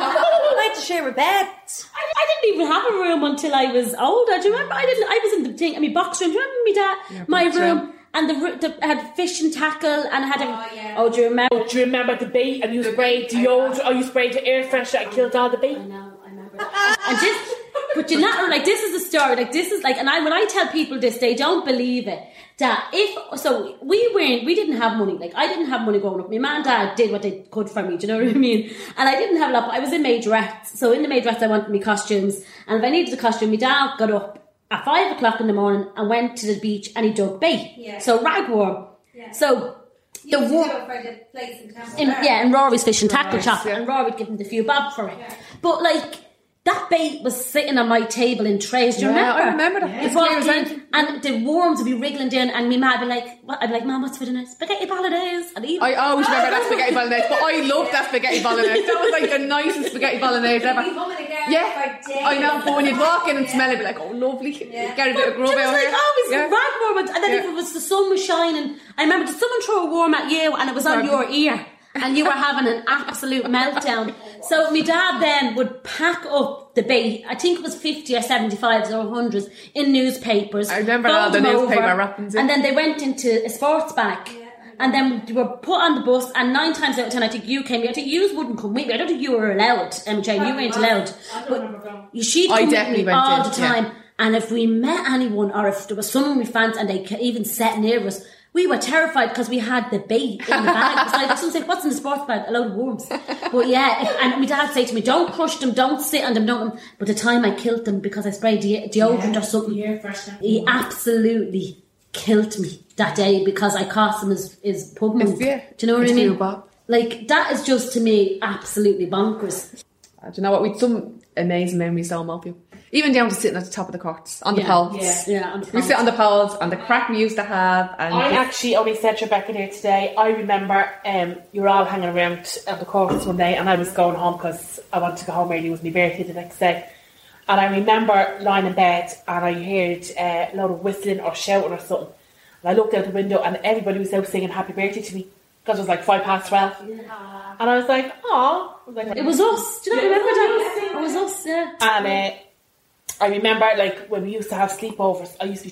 I had to share a bed. I, I didn't even have a room until I was older. Do you remember? I didn't. I was in the thing. I mean, box room. Do you remember me, Dad? Yeah, My box room. room. And the, ro- the had fish and tackle and had a Oh, yeah. oh do you remember? do you remember the bait and you sprayed deodorant or you sprayed the air freshener and killed all the bait? I know, I remember that. And this, but you're not like this is the story. Like this is like, and I when I tell people this, they don't believe it. That if so, we weren't, we didn't have money. Like I didn't have money growing up. My mum and dad did what they could for me. Do you know what I mean? And I didn't have a lot. But I was in majorettes, so in the majorettes I wanted me costumes, and if I needed a costume, my dad got up at five o'clock in the morning and went to the beach and he dug bait. Yeah. So ragworm. Yeah. So You the used to worm. do it for the place in town. In, yeah, and Rory's fish and tackle Right, shop, yeah. and Rory would give him the few bob for it. But like that bait was sitting on my table in trays. Do you Yeah, remember? I remember that. It It's clear as walked in, anything. and the worms would be wriggling down, and my mum would be like, what? I'd be like, Mum, what's for dinner? Spaghetti bolognese. And eat. I always remember that spaghetti bolognese, but I loved that spaghetti bolognese. That was like the nicest spaghetti bolognese ever. Yeah, I know. But when you'd walk in and smell it, be like, oh, lovely. Yeah. Get a bit of grub It was out like here. always Yeah. ragworm, and then if Yeah. it was the sun was shining, I remember did someone throw a worm at you, and it was on your ear, and you were having an absolute meltdown. So my dad then would pack up the bait. I think it was fifty or seventy-fives or hundreds in newspapers. I remember fold all the them newspaper over, wrappings in. and then they went into a sports bag. And then we were put on the bus, and nine times out of ten, I think you came. I think you wouldn't come with me. I don't think you were allowed, M J. You weren't allowed. But she'd I come with definitely me went all in, the yeah. time. And if we met anyone, or if there was someone we fancied, and they ca- even sat near us, we were terrified because we had the bait in the bag. It's like someone said, "What's in the sports bag?" A load of worms. But yeah, if, and my dad said to me, "Don't crush them, don't sit on them, don't." But the time I killed them because I sprayed de- deodorant or something, he absolutely killed me that day because I cost him his, his pub money. It's- yeah, Do you know what it's I mean? few bob. Like that is just to me absolutely bonkers. Uh, do you know what? We'd some amazing memories down Malview. Even down to sitting at the top of the courts, on the Yeah, poles. yeah, yeah, on the We poles. sit on the poles, and the crack we used to have. And I actually only said to Rebecca there today, I remember um, you were all hanging around at the courts one day and I was going home because I wanted to go home early with my birthday the next day. And I remember lying in bed and I heard uh, a lot of whistling or shouting or something. And I looked out the window and everybody was out singing happy birthday to me because it was like five past twelve. Yeah. And I was like, oh. It was us. Do you not remember that? It was us, yeah. And uh, I remember, like, when we used to have sleepovers, I used to be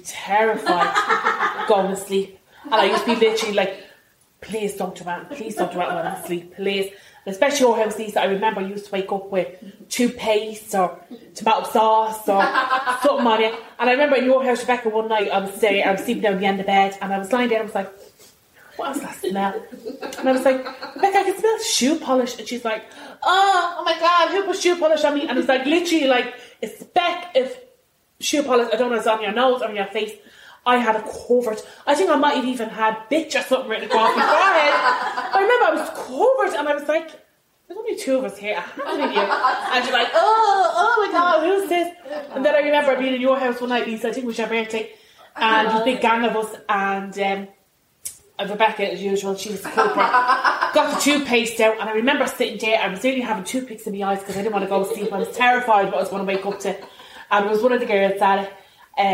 terrified going to sleep. And I used to be literally like, please don't do that, please don't do that when I'm asleep, please. And especially your house, Lisa, I remember I used to wake up with toothpaste or tomato sauce or something on it. And I remember in your house, Rebecca, one night, I was staying, I was sleeping down the end of bed, and I was lying there, and I was like, what was that smell? And I was like, Rebecca, I can smell shoe polish. And she's like, oh, oh my God, who put shoe polish on me? And it's like, literally like a speck of shoe polish, I don't know if it's on your nose or on your face. I had it covered. I think I might have even had bitch or something written across my forehead. I remember I was covered and I was like, there's only two of us here. How many of you? And she's like, oh, oh my God, who's this? And then I remember being in your house one night, Lisa, I think it was your birthday, and a big gang of us, and um, and Rebecca, as usual, she was the culprit, got the toothpaste out, and I remember sitting there, I was nearly having toothpicks in my eyes because I didn't want to go to sleep. I was terrified what I was going to wake up to. And it was one of the girls, Sally, um,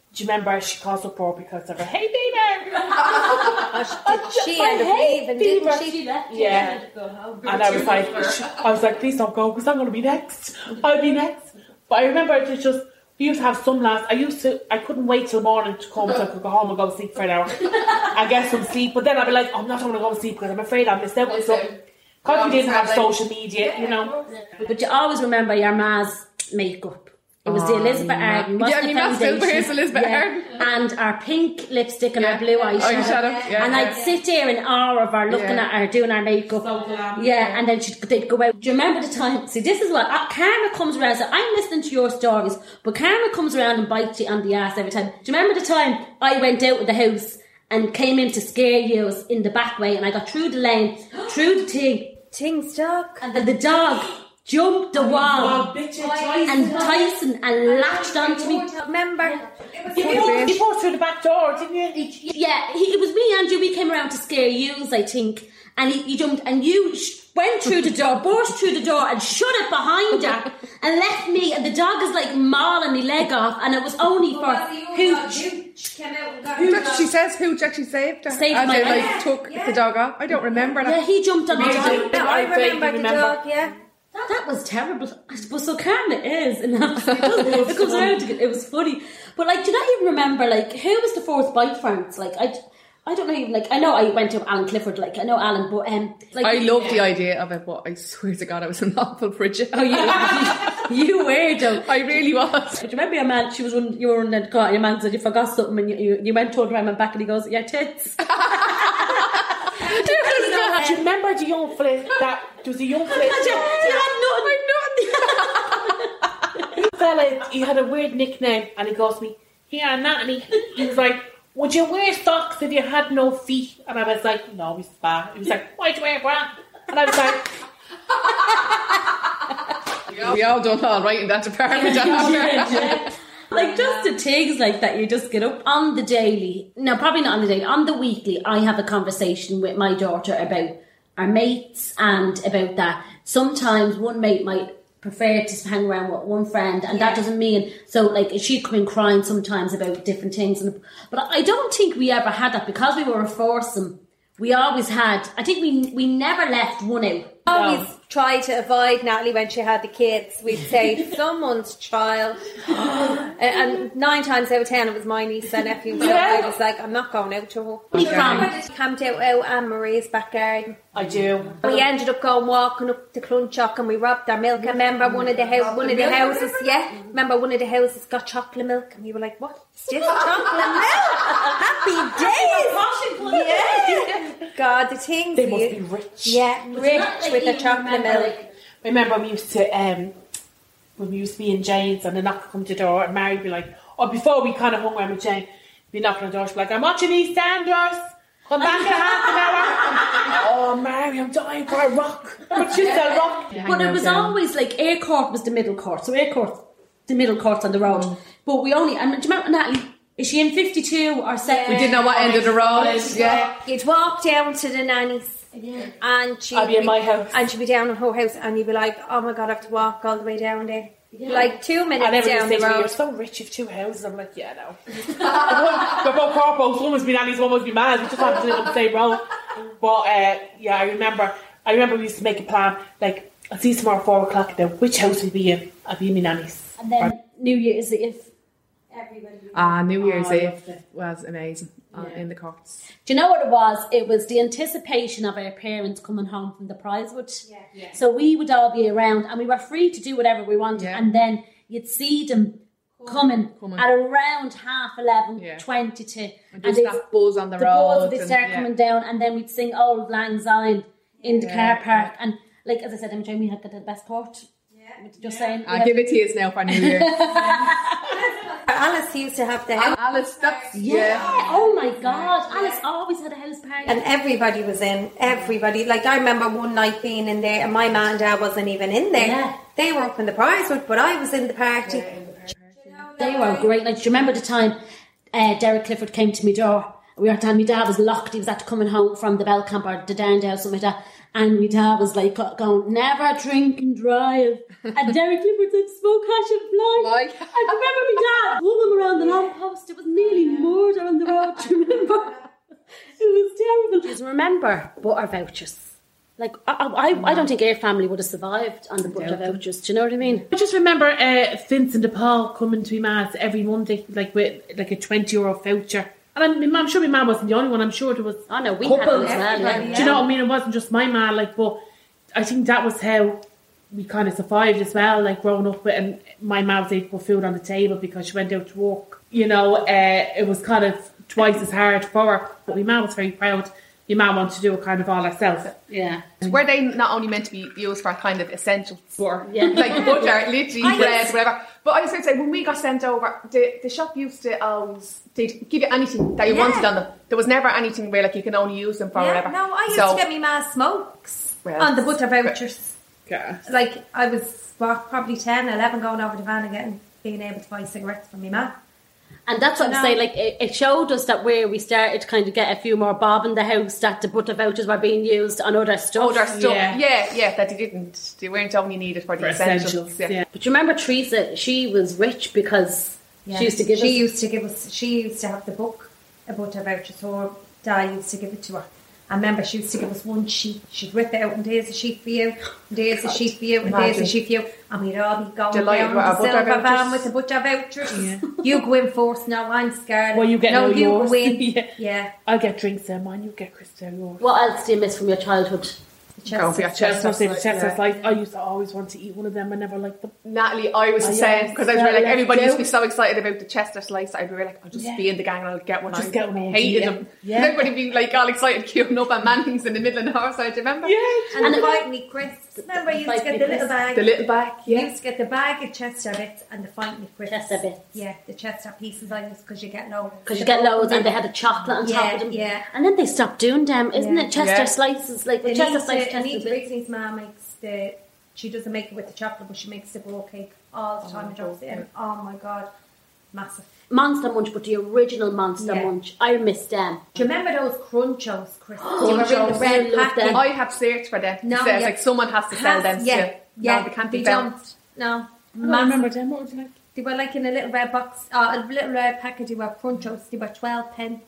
Do you remember she caused uproar because of her, hey, Beaver! oh, she, she ended up leaving, didn't she? Left, yeah. Go home. And I was like, I was like, please don't go, because I'm going to be next. I'll be next. But I remember it just, we used to have some lads. I used to, I couldn't wait till morning to come so I could go home and go to sleep for an hour and get some sleep. But then I'd be like, oh, I'm not going to go to sleep because I'm afraid I'll miss out on something. Because we didn't have social media, you know. But you always remember your ma's makeup. It was oh, the Elizabeth yeah. Arden. Yeah, my ma's still wears Elizabeth yeah. Arden. And our pink lipstick and yeah. our blue eyeshadow. eyeshadow. Yeah, and yeah. I'd sit there in awe of her, looking yeah. at her, doing her makeup. So yeah, yeah, and then she'd, they'd go out. Do you remember the time? See, this is what, uh, Karma comes around. So I'm listening to your stories, but Karma comes around and bites you on the ass every time. Do you remember the time I went out of the house and came in to scare you in the back way, and I got through the lane, through the thing. Thing's dog. And then the dog jumped the wall, and Tyson and latched onto me. Remember? You brought through the back door, didn't you? Yeah, he, it was me and you. We came around to scare yous, I think. And he, he jumped, and you sh- went through the door, burst through the door, and shut it behind her, and left me. And the dog is like mauling my leg off, and it was only for Hooch. Hooch, she says Hooch actually saved her. Saved and my they like took yeah. the dog off. I don't remember that. Yeah, he jumped on the dog. No, I remember the remember. dog. Yeah. That, that was terrible. I suppose so. Karma is, and it comes around. To, it was funny, but like, did I even remember like who was the fourth bite France? Like, I, I don't know even like. I know I went to Alan Clifford. Like, I know Alan, but um, like, I love yeah. the idea of it. But I swear to God, I was an awful Bridget. Oh, you, you were though. I really was. Do you remember your man? She was running, you were running the car. And your man said you forgot something, and you, you, you went turned around and back, and he goes, "Yeah, tits." Do you remember the young fella that there was a young fella? He had nothing. Fella, he had a weird nickname, and he goes to me, "Here, Natalie." He was like, "Would you wear socks if you had no feet?" And I was like, "No, he's fat." He was like, "Why'd you wear a bra?" And I was like, we all done all right in that department. yeah, yeah. Like just the things like that, you just get up on the daily. No, probably not on the daily. On the weekly, I have a conversation with my daughter about our mates and about that. Sometimes one mate might prefer to hang around with one friend, and yeah. that doesn't mean so. Like she'd come in crying sometimes about different things, and but I don't think we ever had that because we were a foursome. We always had. I think we we never left one out. Always no. Tried to avoid Natalie when she had the kids. We'd say someone's child, and, and nine times out of ten it was my niece and nephew. So yeah. I was like, I'm not going out to her. We camped out out Anne Marie's back garden. I do. We ended up going walking up to Clunchock and we robbed our milk. I remember one of the house, one of the houses. Yeah, remember one of the houses got chocolate milk, and we were like, "What? Is this chocolate milk? Happy days!" Yeah. God, the things they must be rich. Yeah, rich with the chocolate milk. I remember we used to um, when we used to be in Jane's, and the knock would come to the door, and Mary would be like, or before we kind of hung around with Jane, be knocking on the door, she'd be like, "I'm watching EastEnders. Come back in half an hour." Oh, Mary, I'm dying for a rock. But she's a rock. But it was always like Air Court was the middle court, so Air Court, the middle court's on the road. Mm. But we only, and do you remember Natalie? Is she in fifty-two or seven? We didn't know what end of the road. Yeah, you'd walk down to the nanny's. Yeah. And she'd I'd be in my house. And she'd be down in her house, and you'd be like, "Oh my God, I have to walk all the way down there." Yeah. Like two minutes and down the road. Me, "You're so rich, you've two houses." I'm like, "Yeah, no." We're both corporals. One must be nannies, one must be mad. We just have to live on the same road. But uh, yeah, I remember. I remember we used to make a plan. Like, I'll see you tomorrow at four o'clock. Then which house will be in? I'll be in my nanny's. And then or, New Year's Eve. Everybody. Ah, New Year's oh, Eve was amazing. Yeah. Uh, in the courts. Do you know what it was? It was the anticipation of our parents coming home from the Prizewood. Yeah. Yeah. So we would all be around, and we were free to do whatever we wanted. Yeah. And then you'd see them coming, coming. at around half eleven, yeah. twenty to, and, and that buzz on the, the road. Buzz, they start and, yeah. coming down, and then we'd sing Old Lang Syne in the yeah. car park. And like as I said, I'm Jamie had got the best court. Just yeah. saying. I'll give it to you now for New Year. Alice used to have the house. Alice, that's yeah. yeah. Oh my God, Alice always had a house party, and everybody was in. Everybody, like I remember one night being in there, and my man and dad wasn't even in there. Yeah. They were up in the Prizewood, but I was in the party. Yeah, in the party. They were great. Like, do you remember the time uh, Derek Clifford came to my door? we were telling my dad was locked, he was after coming home from the bell camp or the down there, something like that. And my dad was like going, never drink and drive. And Derek Clifford said, smoke, crash and fly. Like. I remember my dad hung him around the lamppost. It was nearly murder on the road, do you remember? It was terrible. Just remember butter vouchers. Like, I, I, I don't think our family would have survived on the butter vouchers. Do you know what I mean? I just remember uh, Vince and DePaul coming to my ma's every Monday, like with like a twenty euro voucher. And I'm, I'm sure my mum wasn't the only one. I'm sure there was oh, no, we couples. Had as well, yeah. Do you know what I mean? It wasn't just my ma. Like, but I think that was how we kind of survived as well. Like growing up with, and my ma was able to put food on the table because she went out to work. You know, uh, it was kind of twice as hard for her. But my ma was very proud. Your mum wanted to do it kind of all herself. Yeah. Were they not only meant to be used for kind of essentials? For, yeah. Like butter, literally, bread, whatever. But I was going to say, when we got sent over, the, the shop used to always, they'd give you anything that you yeah. wanted on them. There was never anything where like you can only use them for yeah, whatever. No, I used so, to get me ma's smokes well, on the butter vouchers. Yeah. Like, I was well, probably ten, eleven going over to Van and getting, being able to buy cigarettes from my ma. And that's what I'm saying, like, it, it showed us that where we started to kind of get a few more bob in the house, that the butter vouchers were being used on other stuff. Other stuff, yeah, yeah, yeah that they didn't, they weren't only needed for the for essentials. essentials yeah. yeah. But you remember Teresa, she was rich because yeah. she used to give she us... used to give us, she used to have the book, a butter voucher, so her dad used to give it to her. I remember she used to give us one sheet. She'd rip it out, and there's a sheet for you, and there's a sheet for you, and there's a sheet for you. And we'd all be going Delighted down the silver vouchers. van with the butter vouchers. Yeah. You go in first, no, I'm scared. Well, you get no, no you yours. go in. yeah. yeah. I'll get drinks then, man. You get Christelle yours. What else do you miss from your childhood? Chester Chester Chester's Life. I used to always want to eat one of them. I never liked them. Natalie, I was the same because I was really, like, everybody used to be so excited about the Chester slice. I'd be like, I'll just yeah. be in the gang and I'll get one. Just I get one. hated yeah. them. Yeah. Everybody be like all excited queuing up at Manning's in the middle of the house. Do you remember? Yeah. And, and the fight me crisps. Remember, you used to get the little bag. The little bag. Yeah. You used to get the bag of Chester bits and the fight me crisps. Chester bits. Yeah, the Chester pieces I used because you get loads. Because you get loads, and they had a chocolate on yeah, top of them. Yeah. And then they stopped doing them, isn't yeah. it? Chester yeah. slices, like the and Chester slices. Anita Briggs's mum makes the. She doesn't make it with the chocolate, but she makes the raw cake all the time and drops it in. Oh my god, massive. Monster Munch, but the original Monster yeah. Munch. I miss them. Do you remember those Crunchos, Chris? Crunchos. The red packet. I have searched for them. No, it's yeah. like someone has to sell them. Yeah, still. yeah. No, they can't they be found. don't. No. I don't remember them. What would you like? They were like in a little red box, uh, a little red packet. They were Crunchos. They were twelve pence.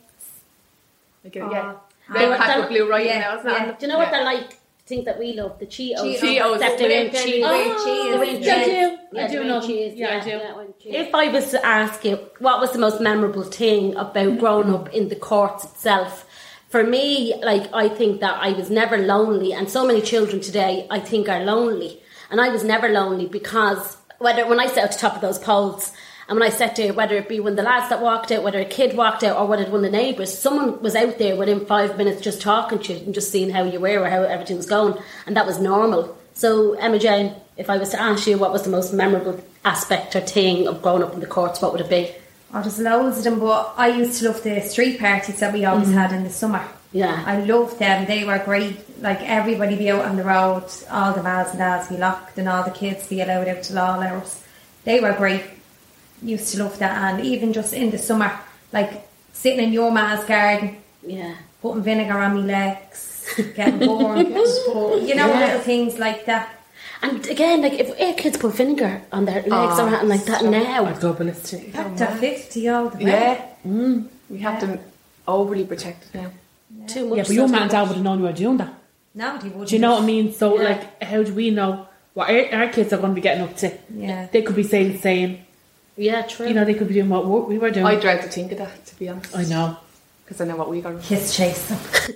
Like, uh, yeah. They red pack with blue writing yeah, now, isn't yeah. it? Do you know what they're like? Things that we love, the Cheetos. Cheetos. Except they're in cheese. Oh, they're in yeah, I cheese. do. Yeah, I do know. Cheese. Yeah, Yeah, I do. yeah, if I was to ask you, what was the most memorable thing about growing up in the courts itself? For me, like, I think that I was never lonely, and so many children today, I think, are lonely. And I was never lonely because whether when I sat at the top of those poles, and when I sat there, whether it be when the lads that walked out, whether a kid walked out, or whether it one of the neighbours, someone was out there within five minutes just talking to you and just seeing how you were or how everything was going, and that was normal. So, Emma Jane, if I was to ask you what was the most memorable aspect or thing of growing up in the courts, what would it be? Oh, there's loads of them, but I used to love the street parties that we always mm. had in the summer. Yeah. I loved them. They were great. Like, everybody be out on the road, all the mals and dads be locked, and all the kids be allowed out till all hours. They were great. Used to love that. And even just in the summer, like sitting in your ma's garden, yeah, putting vinegar on my legs, getting bored, you know, yeah. little things like that. And again, like, if our kids put vinegar on their legs oh, or anything like that now, I'd go ballistic. Up to fifty all the way. Yeah, mm. we have yeah. them overly protected now. Yeah. Too much. Yeah, but your man and dad would have known you were doing that. No, they wouldn't. Do you know what I mean? So, yeah. like, how do we know what our, our kids are going to be getting up to? Yeah, they could be saying the same. Yeah, true. You know, they could be doing what we were doing. I dread to think of that, to be honest. I know. Because I know what we got. Kiss chasing.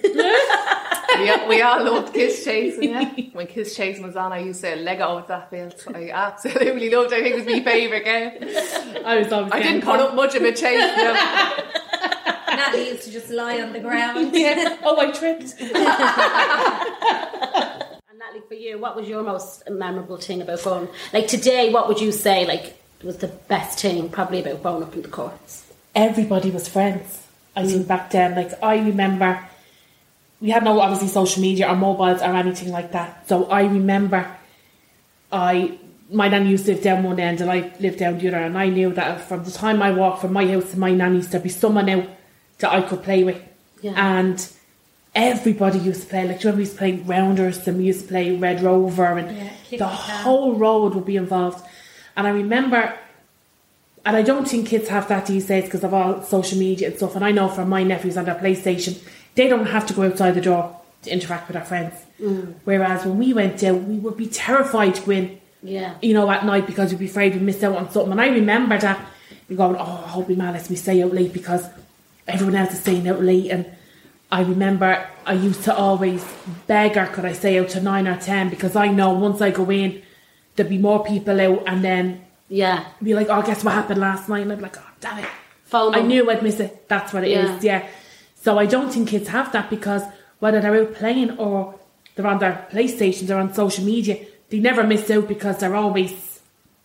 we, we all loved kiss chasing, yeah. When kiss chasing was on, I used to leg over that field. I absolutely loved it. I think it was my favourite game. I was always I didn't put up much of a chase. You know. Natalie used to just lie on the ground. Yeah. Oh, I tripped. And Natalie, for you, what was your most memorable thing about growing? Like today, what would you say, like, was the best thing probably about growing up in the courts? Everybody was friends. I mm. think back then, like, I remember we had no obviously social media or mobiles or anything like that. So I remember I my nanny used to live down one end and I lived down the other, and I knew that from the time I walked from my house to my nanny's, there'd be someone out that I could play with. Yeah. And everybody used to play, like, do you remember we used to play Rounders and we used to play Red Rover, and Yeah, the whole road would be involved. And I remember, and I don't think kids have that these days because of all social media and stuff, and I know from my nephews on their PlayStation, they don't have to go outside the door to interact with their friends. Mm. Whereas when we went out, we would be terrified to go in, Yeah. you know, at night because we'd be afraid we'd miss out on something. And I remember that, we going, oh, I hope we man lets me stay out late because everyone else is staying out late. And I remember I used to always beg her, could I stay out to nine or ten, because I know once I go in, there'd be more people out, and then yeah, be like, oh, guess what happened last night? And I'd be like, oh, damn it. FOMO. I knew I'd miss it. That's what it Yeah. is, yeah. So I don't think kids have that, because whether they're out playing or they're on their PlayStations or on social media, they never miss out because they're always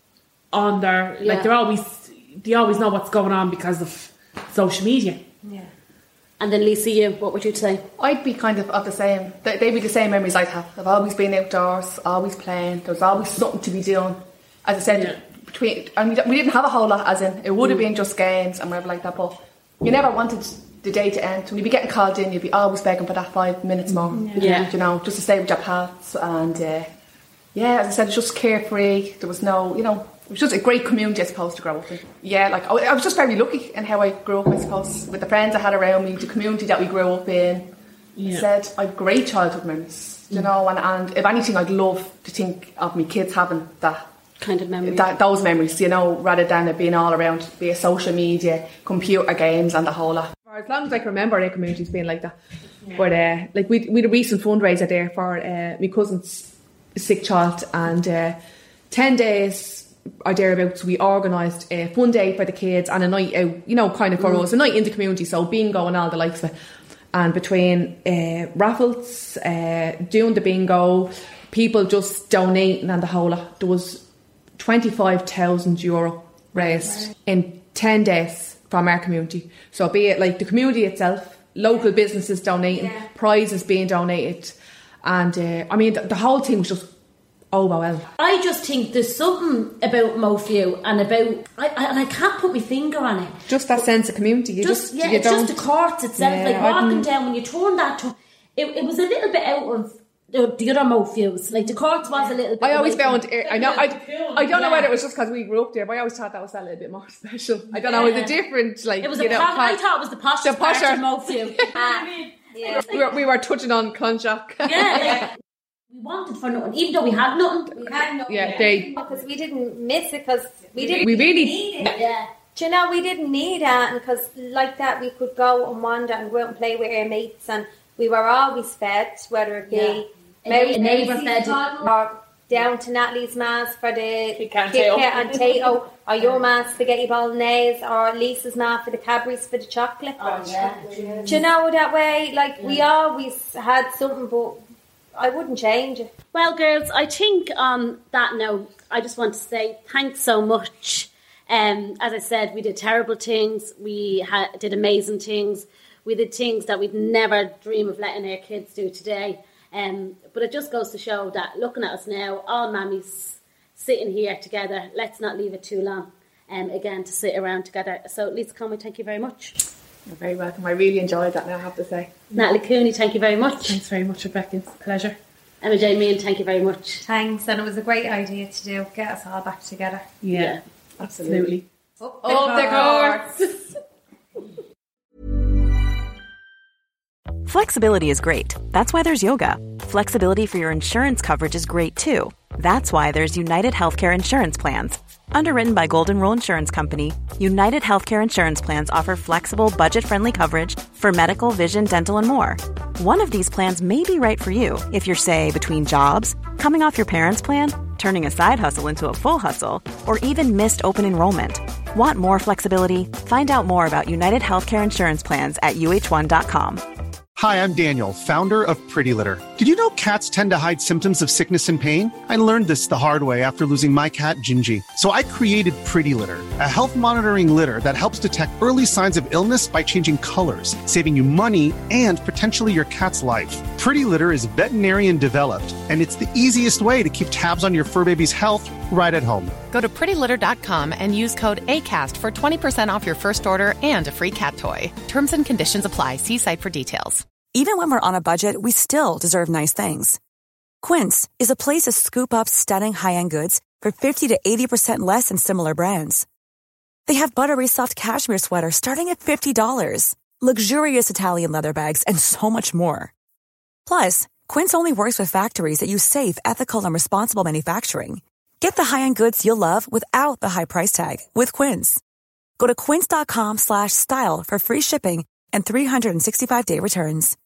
on their, Yeah. like they're always, they always know what's going on because of social media. Yeah. And then Lisa, you, what would you say? I'd be kind of of the same. They- They'd be the same memories I'd have. I've always been outdoors, always playing. There was always something to be doing. As I said, Yeah. between and we, we didn't have a whole lot. As in, it would have been just games and whatever like that. But you never wanted the day to end. When you'd be getting called in, you'd be always begging for that five minutes more. Yeah. You know, just to stay with your pals. And uh, yeah, as I said, it's just carefree. There was no, you know. It was just a great community, I suppose, to grow up in. Yeah, like, I I was just very lucky in how I grew up, I suppose, with the friends I had around me, the community that we grew up in. Yeah. I said, I have great childhood memories, you know, and, and if anything, I'd love to think of me kids having that, Kind of memory. that those memories, you know, rather than it being all around, be it social media, computer games, and the whole lot. For as long as I can remember, our community's been like that. Yeah. But, uh, like, we we had a recent fundraiser there for uh, my cousin's sick child, and uh, ten days or thereabouts, we organised a fun day for the kids and a night out, you know, kind of for mm. us, a night in the community, so bingo and all the likes of it. And between uh, raffles, uh, doing the bingo, people just donating and the whole lot, there was twenty-five thousand euro raised right. in ten days from our community. So be it like the community itself, local businesses donating, yeah. prizes being donated, and uh, I mean the, the whole thing was just oh well. I just think there's something about Mofew and about I, I and I can't put my finger on it. Just that sense of community. You just, just yeah, you it's don't, just the courts itself. Yeah, like walking I'm, down when you turn that, to, it, it was a little bit out of the, the other Mofews. Like the courts was a little bit. I always found it, I know I, I don't yeah. know whether it was just because we grew up there, but I always thought that was a little bit more special. I don't yeah. know, it was a different like. It was you a know, po- I thought it was the poshest the part of Mofew. uh, yeah. we, were, we were touching on Clonshaugh. Yeah. Like, we wanted for nothing, even though we had nothing. We had nothing. Yeah, they because we didn't miss it because we didn't. We really need it. Yeah. Do you know we didn't need it because like that we could go and wander and go out and play with our mates, and we were always fed, whether it be yeah. Mary, a neighbour fed or down to Natalie's ma's for the Kit Kat and Tato, or your ma's spaghetti bolognese, or Lisa's ma for the Cadbury's for the chocolate. Oh yeah. Do you know that way? Like yeah. we always had something, but I wouldn't change it. Well, girls, I think on that note, I just want to say thanks so much. Um, as I said, we did terrible things. We ha- did amazing things. We did things that we'd never dream of letting our kids do today. Um, but it just goes to show that looking at us now, all mammies sitting here together, let's not leave it too long, um, again, to sit around together. So, Lisa Conway, thank you very much. You're very welcome. I really enjoyed that now, I have to say. Natalie Cooney, thank you very much. Thanks very much, Rebecca. It's a pleasure. Emma J. Meehan, thank you very much. Thanks, and it was a great idea to do, get us all back together. Yeah, yeah. Absolutely. Up the Up courts. Flexibility is great. That's why there's yoga. Flexibility for your insurance coverage is great too. That's why there's United Healthcare Insurance Plans. Underwritten by Golden Rule Insurance Company, United Healthcare Insurance Plans offer flexible, budget-friendly coverage for medical, vision, dental, and more. One of these plans may be right for you if you're, say, between jobs, coming off your parents' plan, turning a side hustle into a full hustle, or even missed open enrollment. Want more flexibility? Find out more about United Healthcare Insurance Plans at U H one dot com. Hi, I'm Daniel, founder of Pretty Litter. Did you know cats tend to hide symptoms of sickness and pain? I learned this the hard way after losing my cat, Gingy. So I created Pretty Litter, a health monitoring litter that helps detect early signs of illness by changing colors, saving you money and potentially your cat's life. Pretty Litter is veterinarian developed, and it's the easiest way to keep tabs on your fur baby's health right at home. Go to pretty litter dot com and use code ACAST for twenty percent off your first order and a free cat toy. Terms and conditions apply. See site for details. Even when we're on a budget, we still deserve nice things. Quince is a place to scoop up stunning high-end goods for fifty to eighty percent less than similar brands. They have buttery soft cashmere sweaters starting at fifty dollars, luxurious Italian leather bags, and so much more. Plus, Quince only works with factories that use safe, ethical, and responsible manufacturing. Get the high-end goods you'll love without the high price tag with Quince. Go to quince dot com slash style for free shipping and three sixty-five day returns.